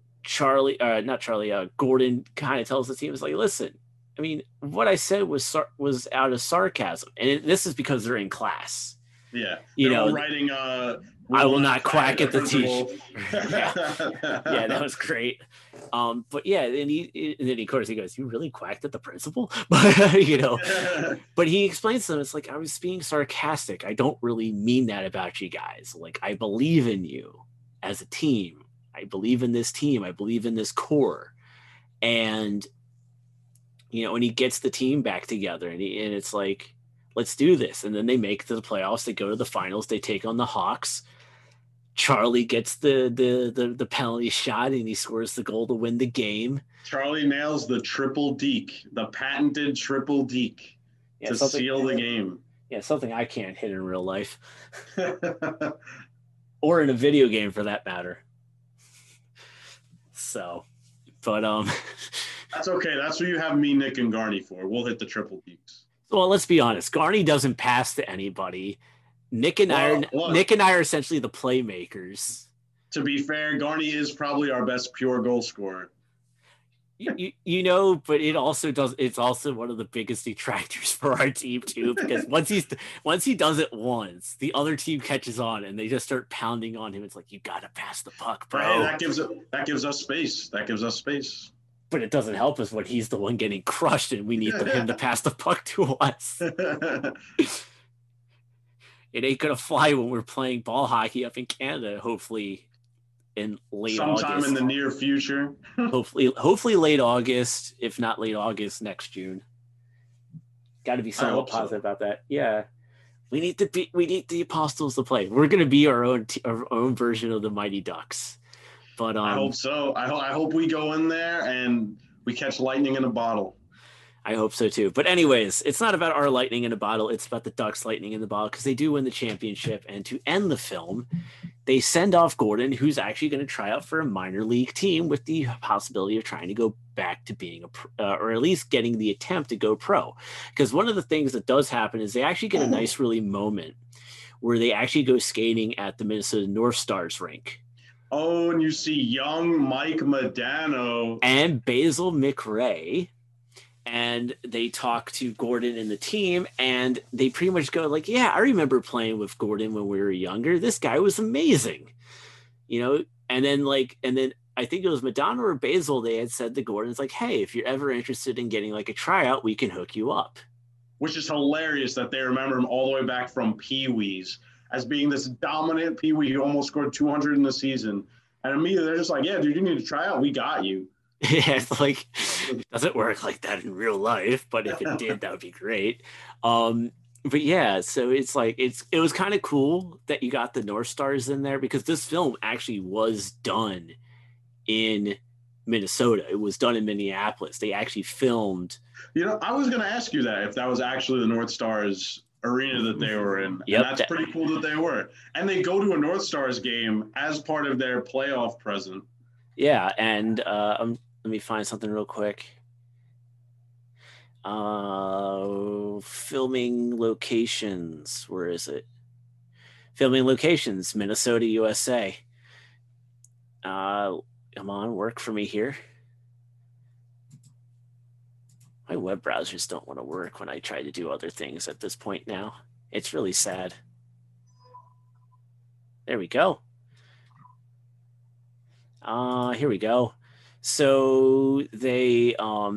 kind of tells the team, was like, listen, I mean, what I said was out of sarcasm. And this is because they're in class. Yeah. You know, writing, I will not quack at the teacher. Yeah, that was great. But yeah, and then of course he goes, "You really quacked at the principal?" But you know, but he explains to them, it's like, I was being sarcastic. I don't really mean that about you guys. Like, I believe in you as a team. I believe in this team. I believe in this core. And you know, and he gets the team back together, and it's like, let's do this. And then they make it to the playoffs. They go to the finals. They take on the Hawks. Charlie gets the penalty shot, and he scores the goal to win the game. Charlie nails the triple deke, the patented triple deke, to seal the game. Yeah, something I can't hit in real life. Or in a video game, for that matter. So, but that's okay. That's what you have me, Nick, and Garney for. We'll hit the triple dekes. Well, let's be honest. Garney doesn't pass to anybody. Nick and I are essentially the playmakers. To be fair, Garney is probably our best pure goal scorer. You know, but it's also one of the biggest detractors for our team too, because once he does it once, the other team catches on and they just start pounding on him. It's like, you gotta pass the puck, bro. Hey, that gives us space. But it doesn't help us when he's the one getting crushed and we need him to pass the puck to us. It ain't gonna fly when we're playing ball hockey up in Canada, hopefully in late August. Sometime in the near future. hopefully late August, if not late August, next June. Got to be somewhat positive about that. Yeah. We need the Apostles to play. We're gonna be our own version of the Mighty Ducks. But I hope so. I hope we go in there and we catch lightning in a bottle. I hope so too. But anyways, it's not about our lightning in a bottle. It's about the Ducks lightning in the bottle, because they do win the championship. And to end the film, they send off Gordon, who's actually going to try out for a minor league team with the possibility of trying to go back to being or at least getting the attempt to go pro. Because one of the things that does happen is they actually get a nice really moment where they actually go skating at the Minnesota North Stars rink. Oh, and you see young Mike Modano and Basil McRae. And they talk to Gordon and the team, and they pretty much go like, yeah, I remember playing with Gordon when we were younger. This guy was amazing, you know? And then I think it was Madonna or Basil. They had said to Gordon, it's like, hey, if you're ever interested in getting like a tryout, we can hook you up. which is hilarious that they remember him all the way back from Pee Wee's as being this dominant Pee Wee who almost scored 200 in the season. And immediately they're just like, yeah, dude, you need to try out. We got you. Yeah, it's like it doesn't work like that in real life, but if it did, that would be great. But yeah, so it's like it was kind of cool that you got the North Stars in there because this film actually was done in Minnesota. It was done in Minneapolis. They actually filmed. I was going to ask you that if that was actually the North Stars arena that they were in. Yep, and that's pretty cool that they were. And they go to a North Stars game as part of their playoff present. Yeah, and let me find something real quick. Filming locations. Where is it? Filming locations, Minnesota, USA. Come on, work for me here. My web browsers don't want to work when I try to do other things at this point now. It's really sad. There we go. Here we go. So they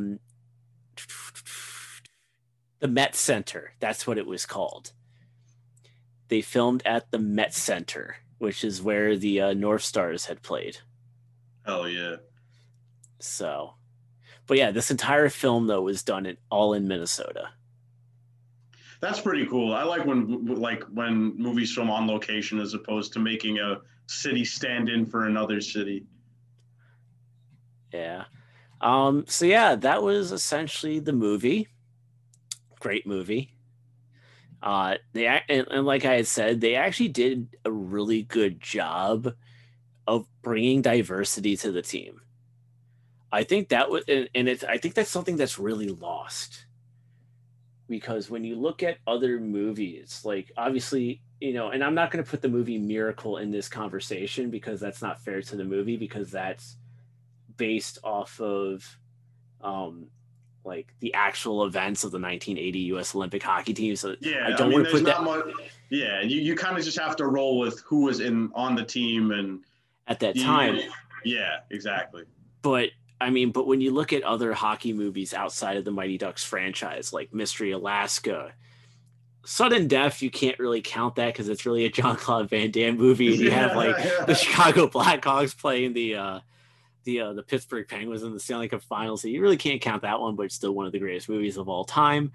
the Met Center, that's what it was called. They filmed at the Met Center, which is where the North Stars had played. Hell yeah. So, but yeah, this entire film though was done all in Minnesota. That's pretty cool. I like when movies film on location as opposed to making a city stand in for another city. Yeah. So yeah, that was essentially the movie. Great movie. And like I had said, they actually did a really good job of bringing diversity to the team. I think that was, I think that's something that's really lost because when you look at other movies, like obviously, and I'm not going to put the movie Miracle in this conversation because that's not fair to the movie because that's based off of like the actual events of the 1980 U.S. Olympic hockey team. So yeah, I don't want to put that. Yeah, you kind of just have to roll with who was on the team and at that time. Yeah, exactly. But when you look at other hockey movies outside of the Mighty Ducks franchise, like Mystery Alaska, Sudden Death, you can't really count that because it's really a Jean-Claude Van Damme movie, and you have like the Chicago Blackhawks playing the Pittsburgh Penguins in the Stanley Cup Finals. So you really can't count that one, but it's still one of the greatest movies of all time.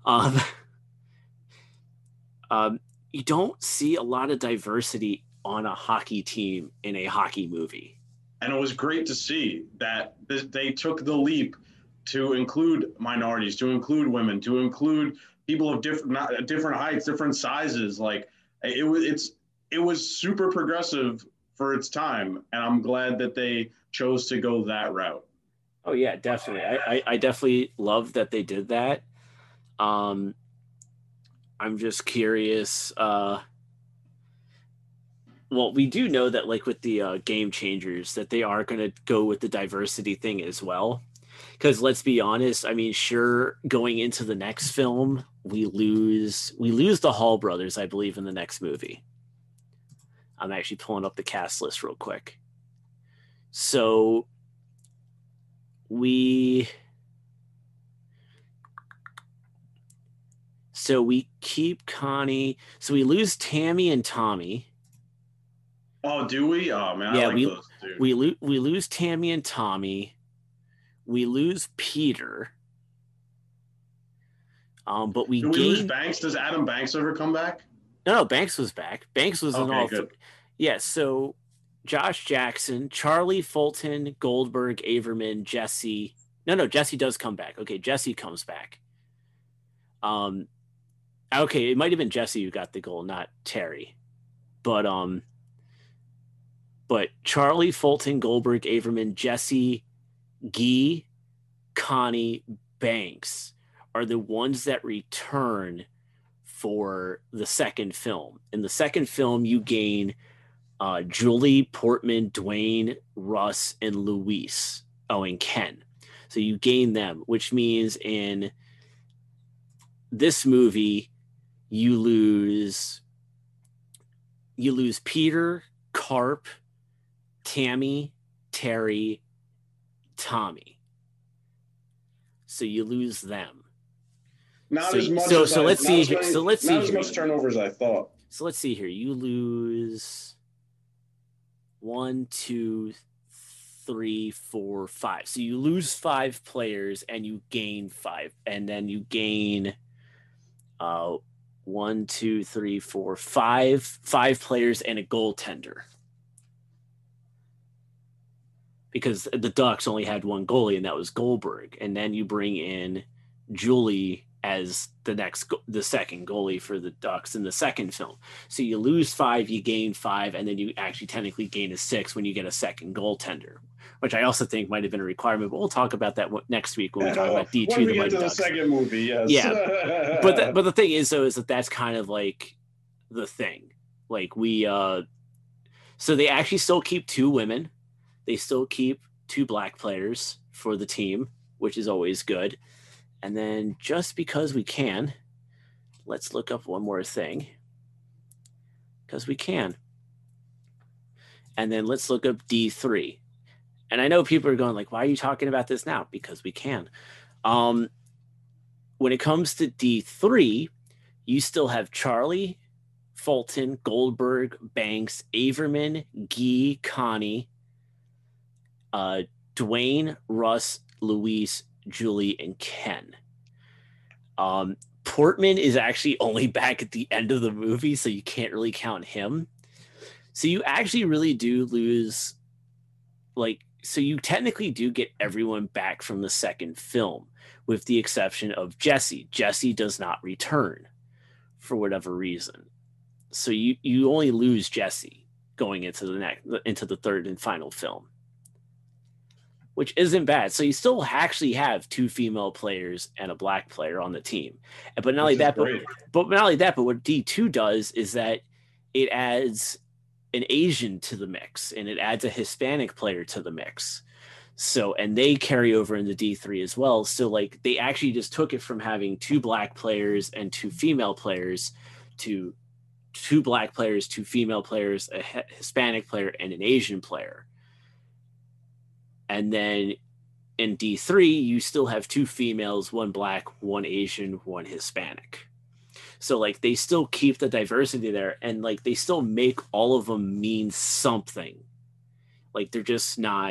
You don't see a lot of diversity on a hockey team in a hockey movie. And it was great to see that they took the leap to include minorities, to include women, to include people of different heights, different sizes. Like it was super progressive for its time, and I'm glad that they chose to go that route. Oh yeah, definitely. I definitely love that they did that. I'm just curious. Well, we do know that like with the Game Changers that they are going to go with the diversity thing as well. Because let's be honest, sure, going into the next film, we lose the Hall brothers, I believe, in the next movie. I'm actually pulling up the cast list real quick. So we keep Connie. So we lose Tammy and Tommy. Oh, do we? Oh man, yeah, I like those two. We lose Tammy and Tommy. We lose Peter. But we lose Banks. Does Adam Banks ever come back? No, Banks was back. Banks was in all. Good. Yeah, so Josh Jackson, Charlie Fulton, Goldberg, Averman, Jesse. No, Jesse does come back. Okay, Jesse comes back. Okay, it might have been Jesse who got the goal, not Terry. But Charlie Fulton, Goldberg, Averman, Jesse, Guy, Connie, Banks are the ones that return for the second film. In the second film, you gain Julie, Portman, Dwayne, Russ, and Luis. Oh, and Ken. So you gain them, which means in this movie, you lose Peter, Carp, Tammy, Terry, Tommy. So you lose them. Not So as much so as so I let's not see as here. many, So let's see not as here. much turnover as I thought. So let's see here. You lose 1, 2, 3, 4, 5. So you lose 5 players and you gain 5, and then you gain 1, 2, 3, 4, 5 players and a goaltender. Because the Ducks only had one goalie, and that was Goldberg. And then you bring in Julie as the second goalie for the Ducks in the second film. So you lose 5, you gain 5, and then you actually technically gain a 6 when you get a second goaltender, which I also think might have been a requirement. But we'll talk about that next week when we talk about D2. When we the get to the Ducks. second movie, yes. Yeah, but the thing is, though, is that's kind of like the thing. Like so they actually still keep 2 women. They still keep 2 black players for the team, which is always good. And then just because we can, let's look up one more thing. Because we can. And then let's look up D3. And I know people are going like, why are you talking about this now? Because we can. When it comes to D3, you still have Charlie, Fulton, Goldberg, Banks, Averman, Guy, Connie, Dwayne, Russ, Luis, Julie, and Ken. Portman is actually only back at the end of the movie, so you can't really count him. So you actually really do lose, so you technically do get everyone back from the second film, with the exception of Jesse. Jesse does not return for whatever reason. So you only lose Jesse going into the third and final film, which isn't bad. So you still actually have 2 female players and a black player on the team. But not only that, but what D2 does is that it adds an Asian to the mix, and it adds a Hispanic player to the mix. So, and they carry over into D3 as well. So like they actually just took it from having 2 black players and 2 female players to 2 black players, 2 female players, a Hispanic player, and an Asian player. And then in D3, you still have 2 females, 1 black, 1 Asian, 1 Hispanic. So like they still keep the diversity there, and like they still make all of them mean something. Like they're just not,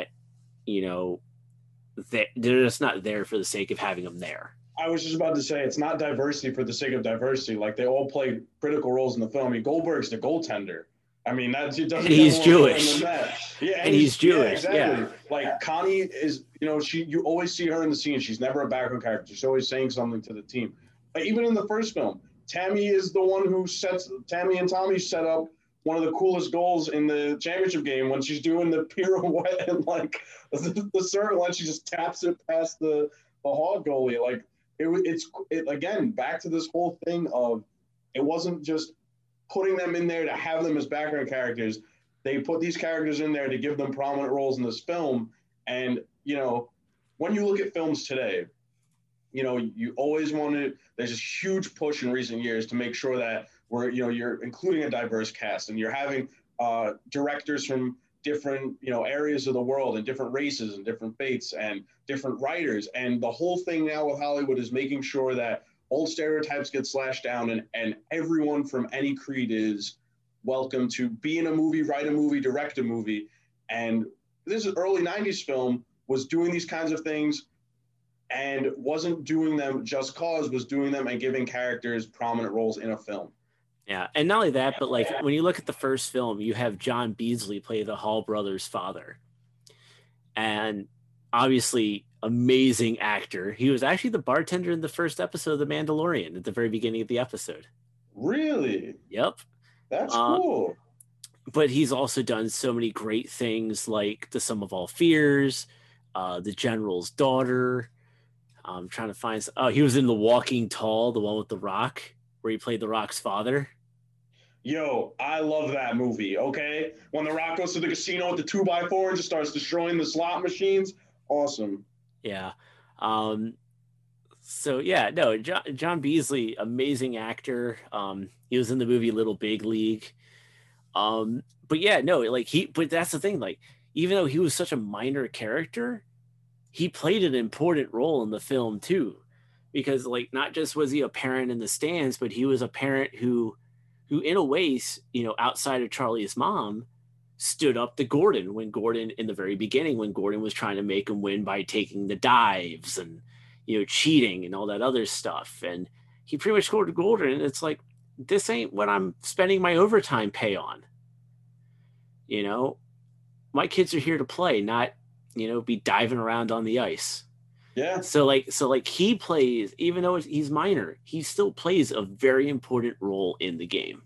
they're just not there for the sake of having them there. I was just about to say, it's not diversity for the sake of diversity. Like, they all play critical roles in the film. I mean, Goldberg's the goaltender. I mean, that doesn't. And he's Jewish. Yeah, and he's Jewish. Yeah, exactly. Yeah. Like Connie is, you always see her in the scene. She's never a background character. She's always saying something to the team. But even in the first film, Tammy is the one who Tammy and Tommy set up one of the coolest goals in the championship game when she's doing the pirouette and like the circle, and she just taps it past the Hog goalie. Like it's again back to this whole thing of it wasn't just putting them in there to have them as background characters. They put these characters in there to give them prominent roles in this film. And, when you look at films today, you always want to, there's this huge push in recent years to make sure that you're including a diverse cast, and you're having directors from different, areas of the world and different races and different faiths and different writers. And the whole thing now with Hollywood is making sure that old stereotypes get slashed down, and everyone from any creed is welcome to be in a movie, write a movie, direct a movie. And this is early 90s film was doing these kinds of things and wasn't doing them just cause, was doing them and giving characters prominent roles in a film. Yeah, and not only that, but like when you look at the first film, you have John Beasley play the Hall brothers' father. And obviously amazing actor. He was actually the bartender in the first episode of The Mandalorian at the very beginning of the episode. Really? Yep. That's cool. But he's also done so many great things like The Sum of All Fears, The General's Daughter. I'm trying to find... he was in The Walking Tall, the one with The Rock, where he played The Rock's father. Yo, I love that movie, okay? When The Rock goes to the casino with the 2x4 and just starts destroying the slot machines. Awesome. Yeah. So yeah, no, John Beasley, amazing actor. He was in the movie Little Big League. But yeah, no, like but that's the thing, like, even though he was such a minor character, he played an important role in the film too. because like not just was he a parent in the stands, but he was a parent who in a way, outside of Charlie's mom, stood up to Gordon when Gordon in the very beginning, when Gordon was trying to make him win by taking the dives and, cheating and all that other stuff. And he pretty much scored Gordon. And it's like, this ain't what I'm spending my overtime pay on. My kids are here to play, not, be diving around on the ice. Yeah. So like he plays, even though he's minor, he still plays a very important role in the game.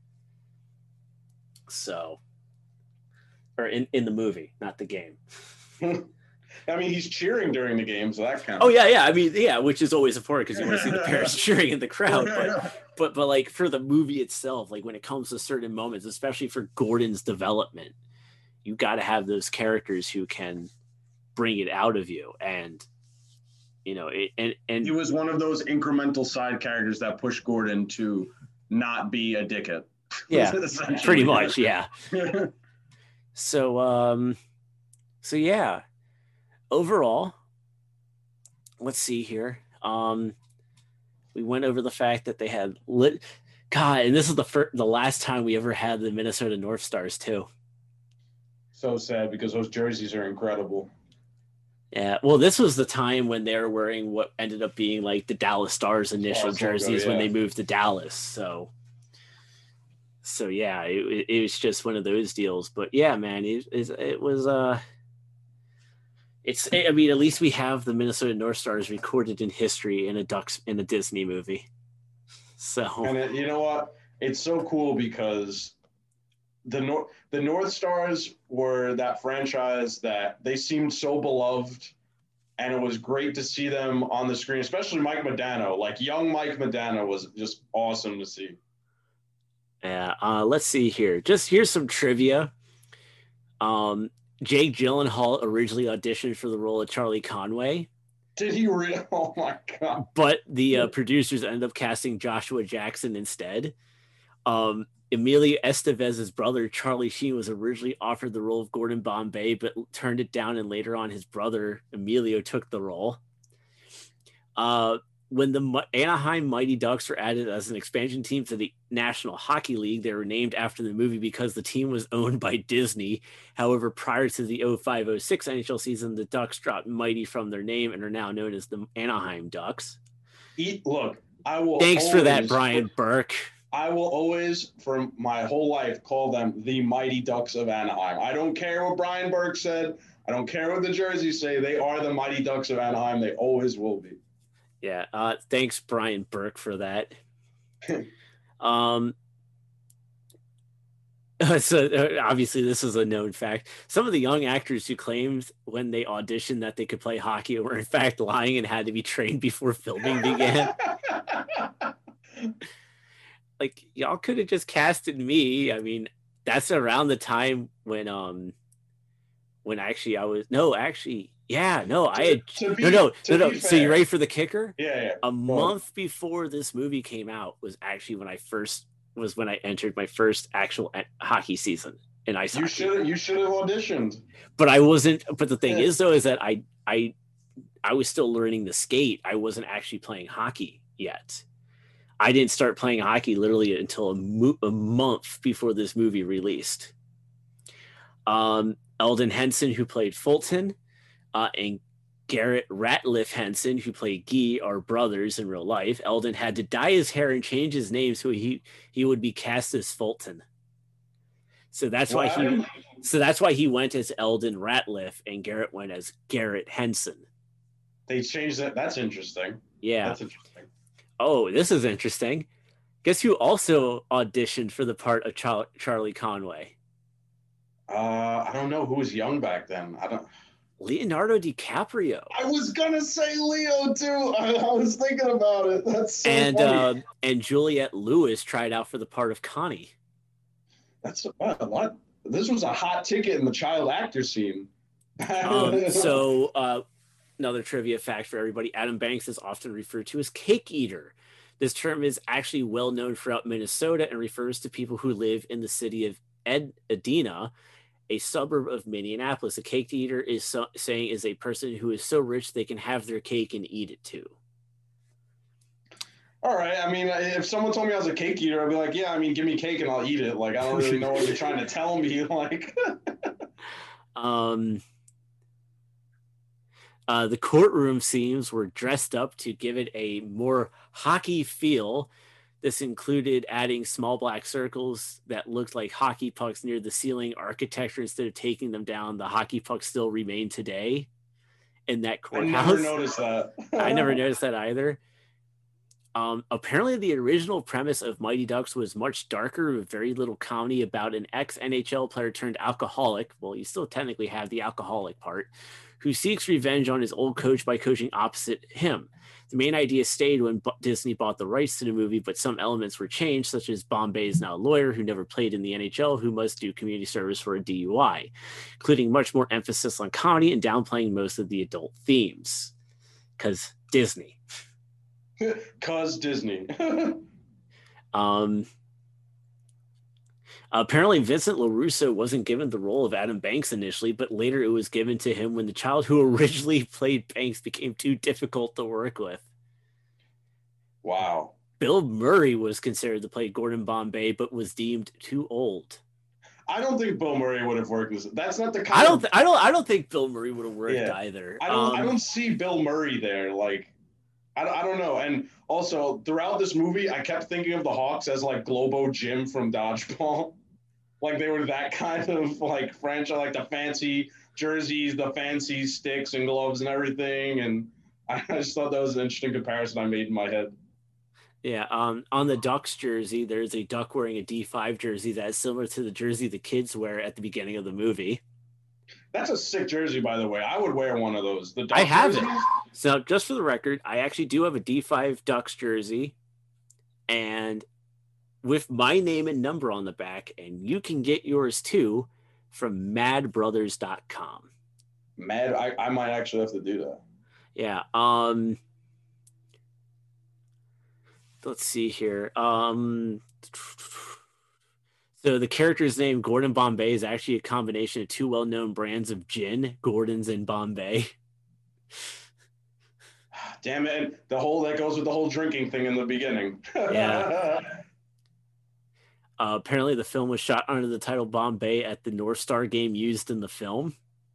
So, or in the movie, not the game. I mean, he's cheering during the game, so that counts. Oh yeah. I mean, yeah, which is always important because you want to see the parents cheering in the crowd. But like for the movie itself, like when it comes to certain moments, especially for Gordon's development, you got to have those characters who can bring it out of you. And and he was one of those incremental side characters that pushed Gordon to not be a dickhead. Yeah, pretty much. Yeah. So yeah, overall, let's see here. We went over the fact that they had God, and this is the last time we ever had the Minnesota North Stars too. So sad because those jerseys are incredible. Yeah, well, this was the time when they were wearing what ended up being like the Dallas Stars initial jerseys when they moved to Dallas. So yeah, it was just one of those deals. But yeah, man, it was I mean, at least we have the Minnesota North Stars recorded in history in a Disney movie. So, and you know what? It's so cool because the North Stars were that franchise that they seemed so beloved, and it was great to see them on the screen, especially Mike Modano. Like young Mike Modano was just awesome to see. Yeah, let's see here. Just here's some trivia. Jake Gyllenhaal originally auditioned for the role of Charlie Conway. Did he really? Oh my God. But the producers ended up casting Joshua Jackson instead. Emilio Estevez's brother, Charlie Sheen, was originally offered the role of Gordon Bombay, but turned it down, and later on his brother, Emilio, took the role. When the Anaheim Mighty Ducks were added as an expansion team to the National Hockey League, they were named after the movie because the team was owned by Disney. However, prior to the 05-06 NHL season, the Ducks dropped Mighty from their name and are now known as the Anaheim Ducks. Look, I will. Thanks for that, Brian Burke. I will always, for my whole life, call them the Mighty Ducks of Anaheim. I don't care what Brian Burke said. I don't care what the jerseys say. They are the Mighty Ducks of Anaheim. They always will be. Yeah. Thanks, Brian Burke, for that. So obviously this is a known fact. Some of the young actors who claimed when they auditioned that they could play hockey were in fact lying and had to be trained before filming began. Like, y'all could have just casted me. I mean, that's around the time when actually I was So you ready for the kicker? Yeah. A month before this movie came out was actually when I entered my first actual hockey season in ice hockey. You should have auditioned. But I wasn't. But the thing is, though, is that I was still learning to skate. I wasn't actually playing hockey yet. I didn't start playing hockey literally until a month before this movie released. Eldon Henson, who played Fulton, and Garrett Ratliff Henson, who played Guy, are brothers in real life. Eldon had to dye his hair and change his name so he would be cast as Fulton. So that's why he went as Eldon Ratliff and Garrett went as Garrett Henson. They changed that. That's interesting. Yeah. That's interesting. Oh, this is interesting. Guess who also auditioned for the part of Charlie Conway? I don't know who was young back then. Leonardo DiCaprio. I was gonna say Leo too. I was thinking about it. That's so funny. And Juliette Lewis tried out for the part of Connie. That's what. This was a hot ticket in the child actor scene. Another trivia fact for everybody: Adam Banks is often referred to as Cake Eater. This term is actually well known throughout Minnesota and refers to people who live in the city of Edina, a suburb of Minneapolis. A cake eater is a person who is so rich they can have their cake and eat it too. All right. I mean, if someone told me I was a cake eater, I'd be like, yeah, I mean, give me cake and I'll eat it. Like, I don't really know what you're trying to tell me. Like, um, the courtroom scenes were dressed up to give it a more hockey feel. This included adding small black circles that looked like hockey pucks near the ceiling architecture. Instead of taking them down, the hockey pucks still remain today in that I never courthouse. noticed that. I never noticed that either. Apparently, the original premise of Mighty Ducks was much darker, with very little comedy about an ex NHL player turned alcoholic. Well, you still technically have the alcoholic part, who seeks revenge on his old coach by coaching opposite him. The main idea stayed when Disney bought the rights to the movie, but some elements were changed, such as Bombay is now a lawyer who never played in the NHL, who must do community service for a DUI, including much more emphasis on comedy and downplaying most of the adult themes. Because Disney. Cause Disney. Apparently, Vincent LaRusso wasn't given the role of Adam Banks initially, but later it was given to him when the child who originally played Banks became too difficult to work with. Wow. Bill Murray was considered to play Gordon Bombay, but was deemed too old. I don't think Bill Murray would have worked this. That's not the kind. I don't think Bill Murray would have worked either. I don't see Bill Murray there. Like, I don't know. And also, throughout this movie, I kept thinking of the Hawks as like Globo Jim from Dodgeball. Like they were that kind of like franchise, like the fancy jerseys, the fancy sticks and gloves and everything. And I just thought that was an interesting comparison I made in my head. Yeah, on the Ducks jersey, there's a duck wearing a D5 jersey that is similar to the jersey the kids wear at the beginning of the movie. That's a sick jersey, by the way. I would wear one of those. The Duck I have jerseys? it. So just for the record, I actually do have a D5 Ducks jersey, and with my name and number on the back, and you can get yours too from madbrothers.com. I might actually have to do that. Yeah. Let's see here. So the character's name, Gordon Bombay, is actually a combination of two well-known brands of gin, Gordon's and Bombay. Damn it. That goes with the whole drinking thing in the beginning. Yeah. Apparently the film was shot under the title Bombay at the North Star game used in the film.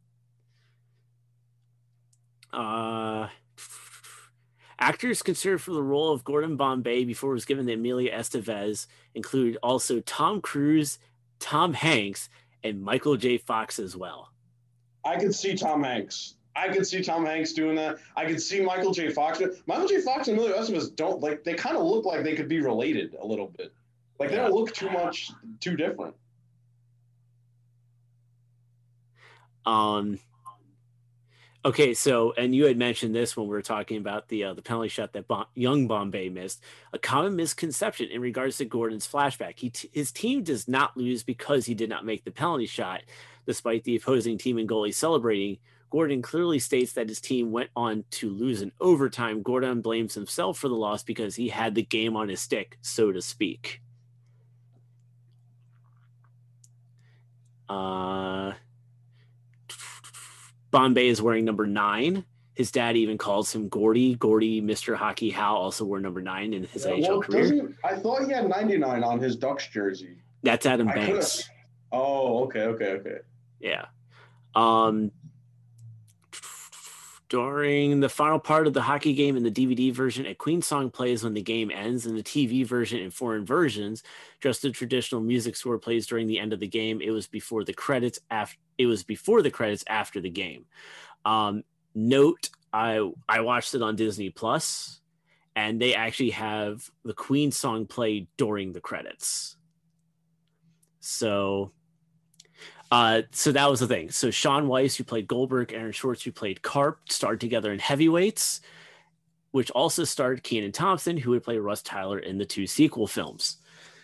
Actors considered for the role of Gordon Bombay before it was given to Emilio Estevez included also Tom Cruise, Tom Hanks, and Michael J. Fox as well. I could see Tom Hanks. Doing that. I could see Michael J. Fox. Michael J. Fox and Emilio Estevez don't like. They kind of look like they could be related a little bit. Like they don't look too different. Okay, so, and you had mentioned this when we were talking about the penalty shot that young Bombay missed. A common misconception in regards to Gordon's flashback. His team does not lose because he did not make the penalty shot, despite the opposing team and goalie celebrating. Gordon clearly states that his team went on to lose in overtime. Gordon blames himself for the loss because he had the game on his stick, so to speak. Bombay is wearing number 9. His dad even calls him Gordy. Gordy, Mr. Hockey Hal, also wore number 9 in his NHL career. I thought he had 99 on his Ducks jersey. That's Adam Banks. Oh, okay. Yeah. During the final part of the hockey game in the DVD version, a Queen song plays when the game ends. In the TV version and foreign versions, just the traditional music score plays during the end of the game. It was before the credits after the game. Note, I watched it on Disney Plus, and they actually have the Queen song play during the credits. So that was the thing. So Sean Weiss, who played Goldberg, Aaron Schwartz, who played Carp, starred together in Heavyweights, which also starred Kenan Thompson, who would play Russ Tyler in the 2 sequel films.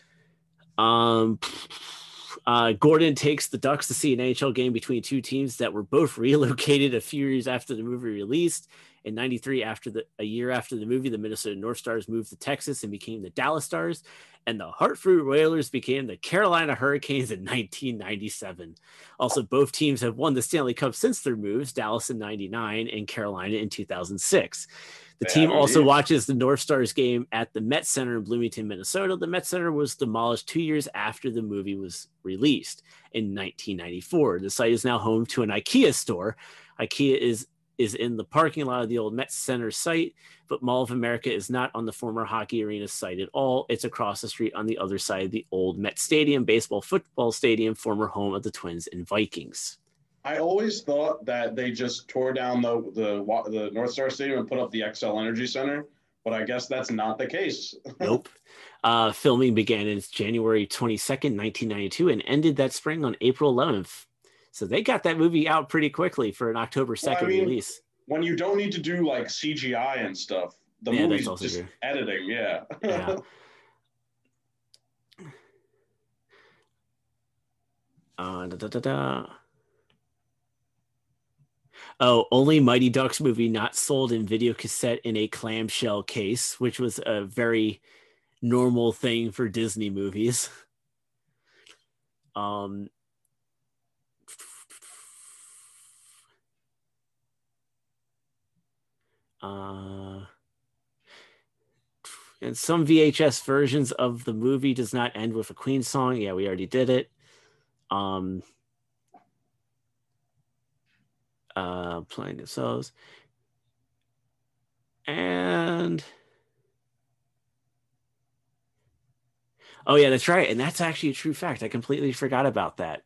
Gordon takes the Ducks to see an NHL game between two teams that were both relocated a few years after the movie released. In 93, a year after the movie, the Minnesota North Stars moved to Texas and became the Dallas Stars, and the Hartford Whalers became the Carolina Hurricanes in 1997. Also, both teams have won the Stanley Cup since their moves, Dallas in 99 and Carolina in 2006. The team also watches the North Stars game at the Met Center in Bloomington, Minnesota. The Met Center was demolished 2 years after the movie was released in 1994. The site is now home to an IKEA store. IKEA is in the parking lot of the old Met Center site, but Mall of America is not on the former hockey arena site at all. It's across the street on the other side of the old Met Stadium, baseball, football stadium, former home of the Twins and Vikings. I always thought that they just tore down the North Star Stadium and put up the XL Energy Center, but I guess that's not the case. Nope. Filming began in January 22nd, 1992, and ended that spring on April 11th. So they got that movie out pretty quickly for an October 2nd release. When you don't need to do like CGI and stuff, the movie's just true. Editing, yeah. Oh, only Mighty Ducks movie not sold in video cassette in a clamshell case, which was a very normal thing for Disney movies. And some VHS versions of the movie does not end with a Queen song. Yeah, we already did it. Playing themselves. And oh yeah, that's right. And that's actually a true fact. I completely forgot about that.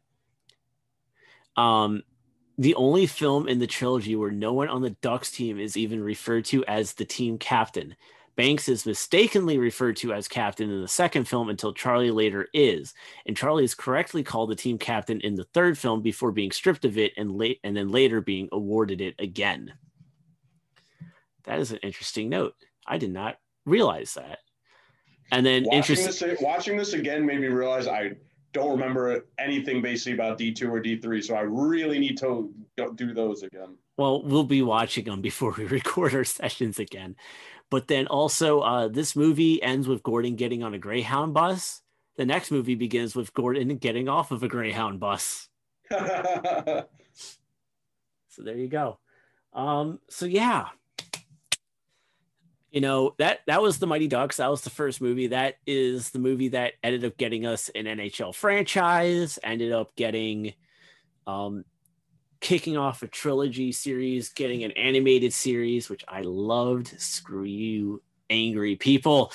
The only film in the trilogy where no one on the Ducks team is even referred to as the team captain. Banks is mistakenly referred to as captain in the second film until Charlie later is. And Charlie is correctly called the team captain in the third film before being stripped of it and then later being awarded it again. That is an interesting note. I did not realize that. And then watching this again made me realize I don't remember anything basically about D2 or D3, so I really need to do those again. Well, we'll be watching them before we record our sessions again. But then also, this movie ends with Gordon getting on a Greyhound bus. The next movie begins with Gordon getting off of a Greyhound bus. So there you go. So yeah. You know, that was the Mighty Ducks. That was the first movie. That is the movie that ended up getting us an NHL franchise, ended up getting kicking off a trilogy series, getting an animated series, which I loved. Screw you, angry people.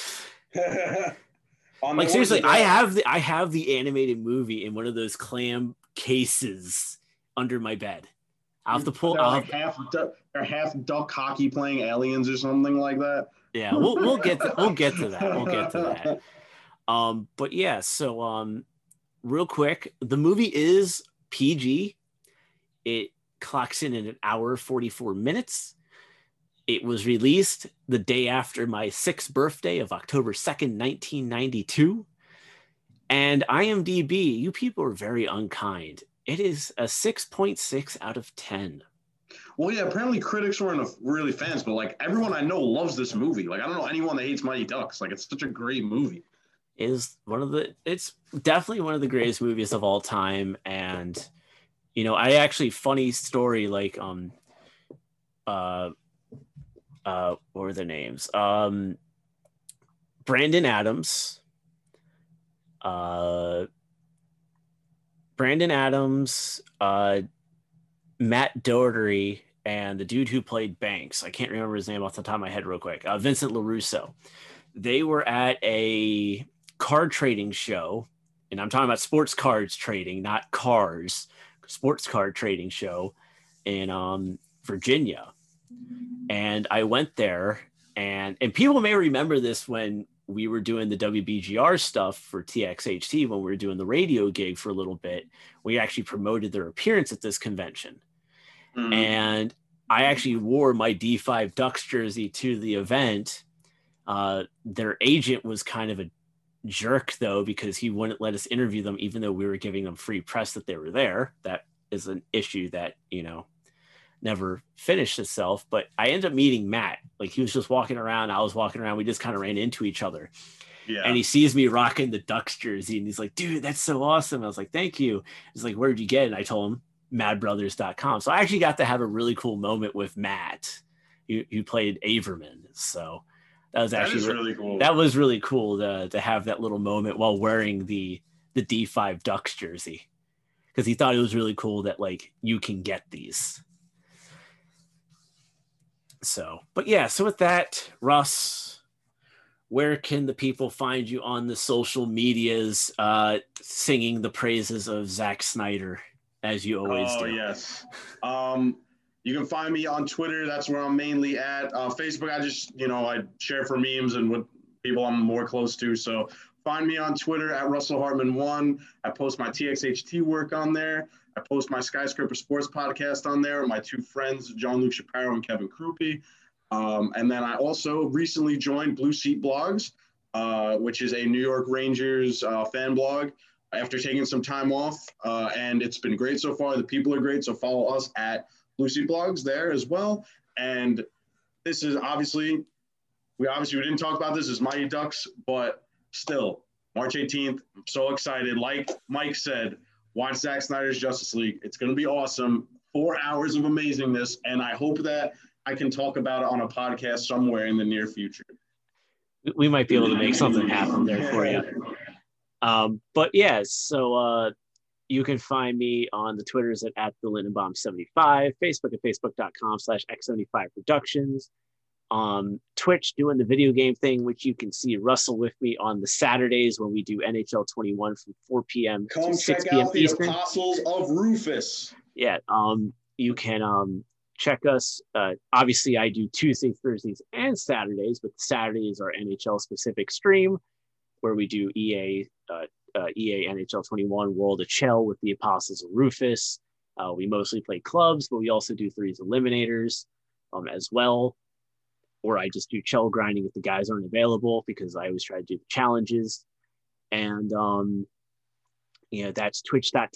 Like seriously, I have the animated movie in one of those clam cases under my bed. I'll have to pull out like half duck hockey playing aliens or something like that. Yeah, we'll get to that. But yeah, so real quick, the movie is PG. It clocks in at an hour 44 minutes. It was released the day after my 6th birthday of October 2nd, 1992. And IMDb, you people are very unkind. It is a 6.6 out of 10. Well, yeah, apparently critics weren't really fans, but like everyone I know loves this movie. Like I don't know anyone that hates Mighty Ducks. Like it's such a great movie. It's definitely one of the greatest movies of all time. And you know, I actually, funny story, like what were their names? Brandon Adams, Matt Doherty, and the dude who played Banks. I can't remember his name off the top of my head real quick. Vincent LaRusso. They were at a card trading show, and I'm talking about sports cards trading, not cars. Sports card trading show in Virginia. And I went there, and people may remember this when we were doing the WBGR stuff for TXHT, when we were doing the radio gig for a little bit. We actually promoted their appearance at this convention. Mm-hmm. And I actually wore my D5 Ducks jersey to the event. Their agent was kind of a jerk, though, because he wouldn't let us interview them, even though we were giving them free press that they were there. That is an issue that, you know, never finished itself. But I ended up meeting Matt. Like, he was just walking around, I was walking around, we just kind of ran into each other. Yeah. And he sees me rocking the Ducks jersey, and he's like, dude, that's so awesome. I was like, thank you. He's like, where'd you get it? And I told him madbrothers.com. So I actually got to have a really cool moment with Matt, who played Averman. So that was actually really cool. That was really cool to have that little moment while wearing the D5 Ducks jersey, because he thought it was really cool that, like, you can get these. So, but yeah, so with that, Russ, where can the people find you on the social medias, singing the praises of Zack Snyder, as you always do? Oh, yes. You can find me on Twitter. That's where I'm mainly at. Facebook, I just, I share for memes and with people I'm more close to. So find me on Twitter at Russell Hartman1. I post my TXHT work on there. I post my Skyscraper Sports podcast on there with my two friends, John-Luc Shapiro and Kevin Krupe. And then I also recently joined Blue Seat Blogs, which is a New York Rangers fan blog, after taking some time off. And it's been great so far. The people are great. So follow us at Blue Seat Blogs there as well. And this is we didn't talk about this as Mighty Ducks, but still, March 18th, I'm so excited. Like Mike said, watch Zack Snyder's Justice League. It's going to be awesome. 4 hours of amazingness. And I hope that I can talk about it on a podcast somewhere in the near future. We might be able to make something happen there for you. But yeah, so you can find me on the Twitters at the Lindenbaum75, Facebook at facebook.com/X75Productions, Twitch doing the video game thing, which you can see Russell with me on the Saturdays when we do NHL 21 from 4 p.m. Come to 6 check p.m. out the Eastern. Apostles of Rufus. Yeah, you can check us. Obviously, I do Tuesdays, Thursdays, and Saturdays, but Saturdays are NHL specific stream where we do EA NHL 21 World of Chell with the Apostles of Rufus. We mostly play clubs, but we also do threes eliminators as well. Or I just do Chell grinding if the guys aren't available, because I always try to do the challenges. And that's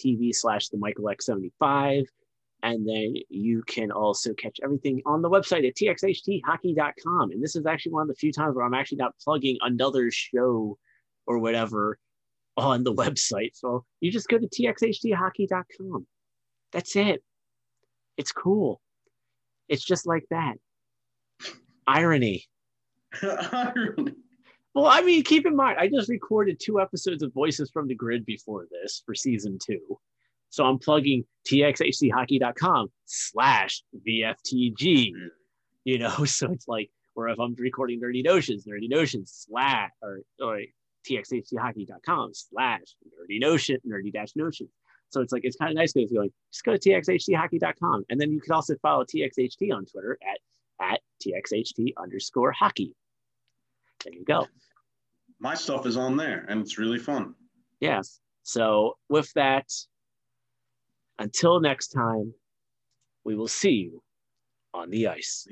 twitch.tv/the MichaelX75. And then you can also catch everything on the website at txhthockey.com. And this is actually one of the few times where I'm actually not plugging another show or whatever on the website. So you just go to txhthockey.com. That's it. It's cool. It's just like that. Irony. Irony. Well, I mean, keep in mind, I just recorded 2 episodes of Voices from the Grid before this for season 2. So I'm plugging txhthockey.com/VFTG, so it's like, or if I'm recording Nerdy Notions or txhthockey.com/nerdy-notion. So it's like, it's kind of nice because going, just go to txhthockey.com. And then you can also follow TXHT on Twitter at TXHT_hockey. There you go. My stuff is on there and it's really fun. Yes. So with that, until next time, we will see you on the ice.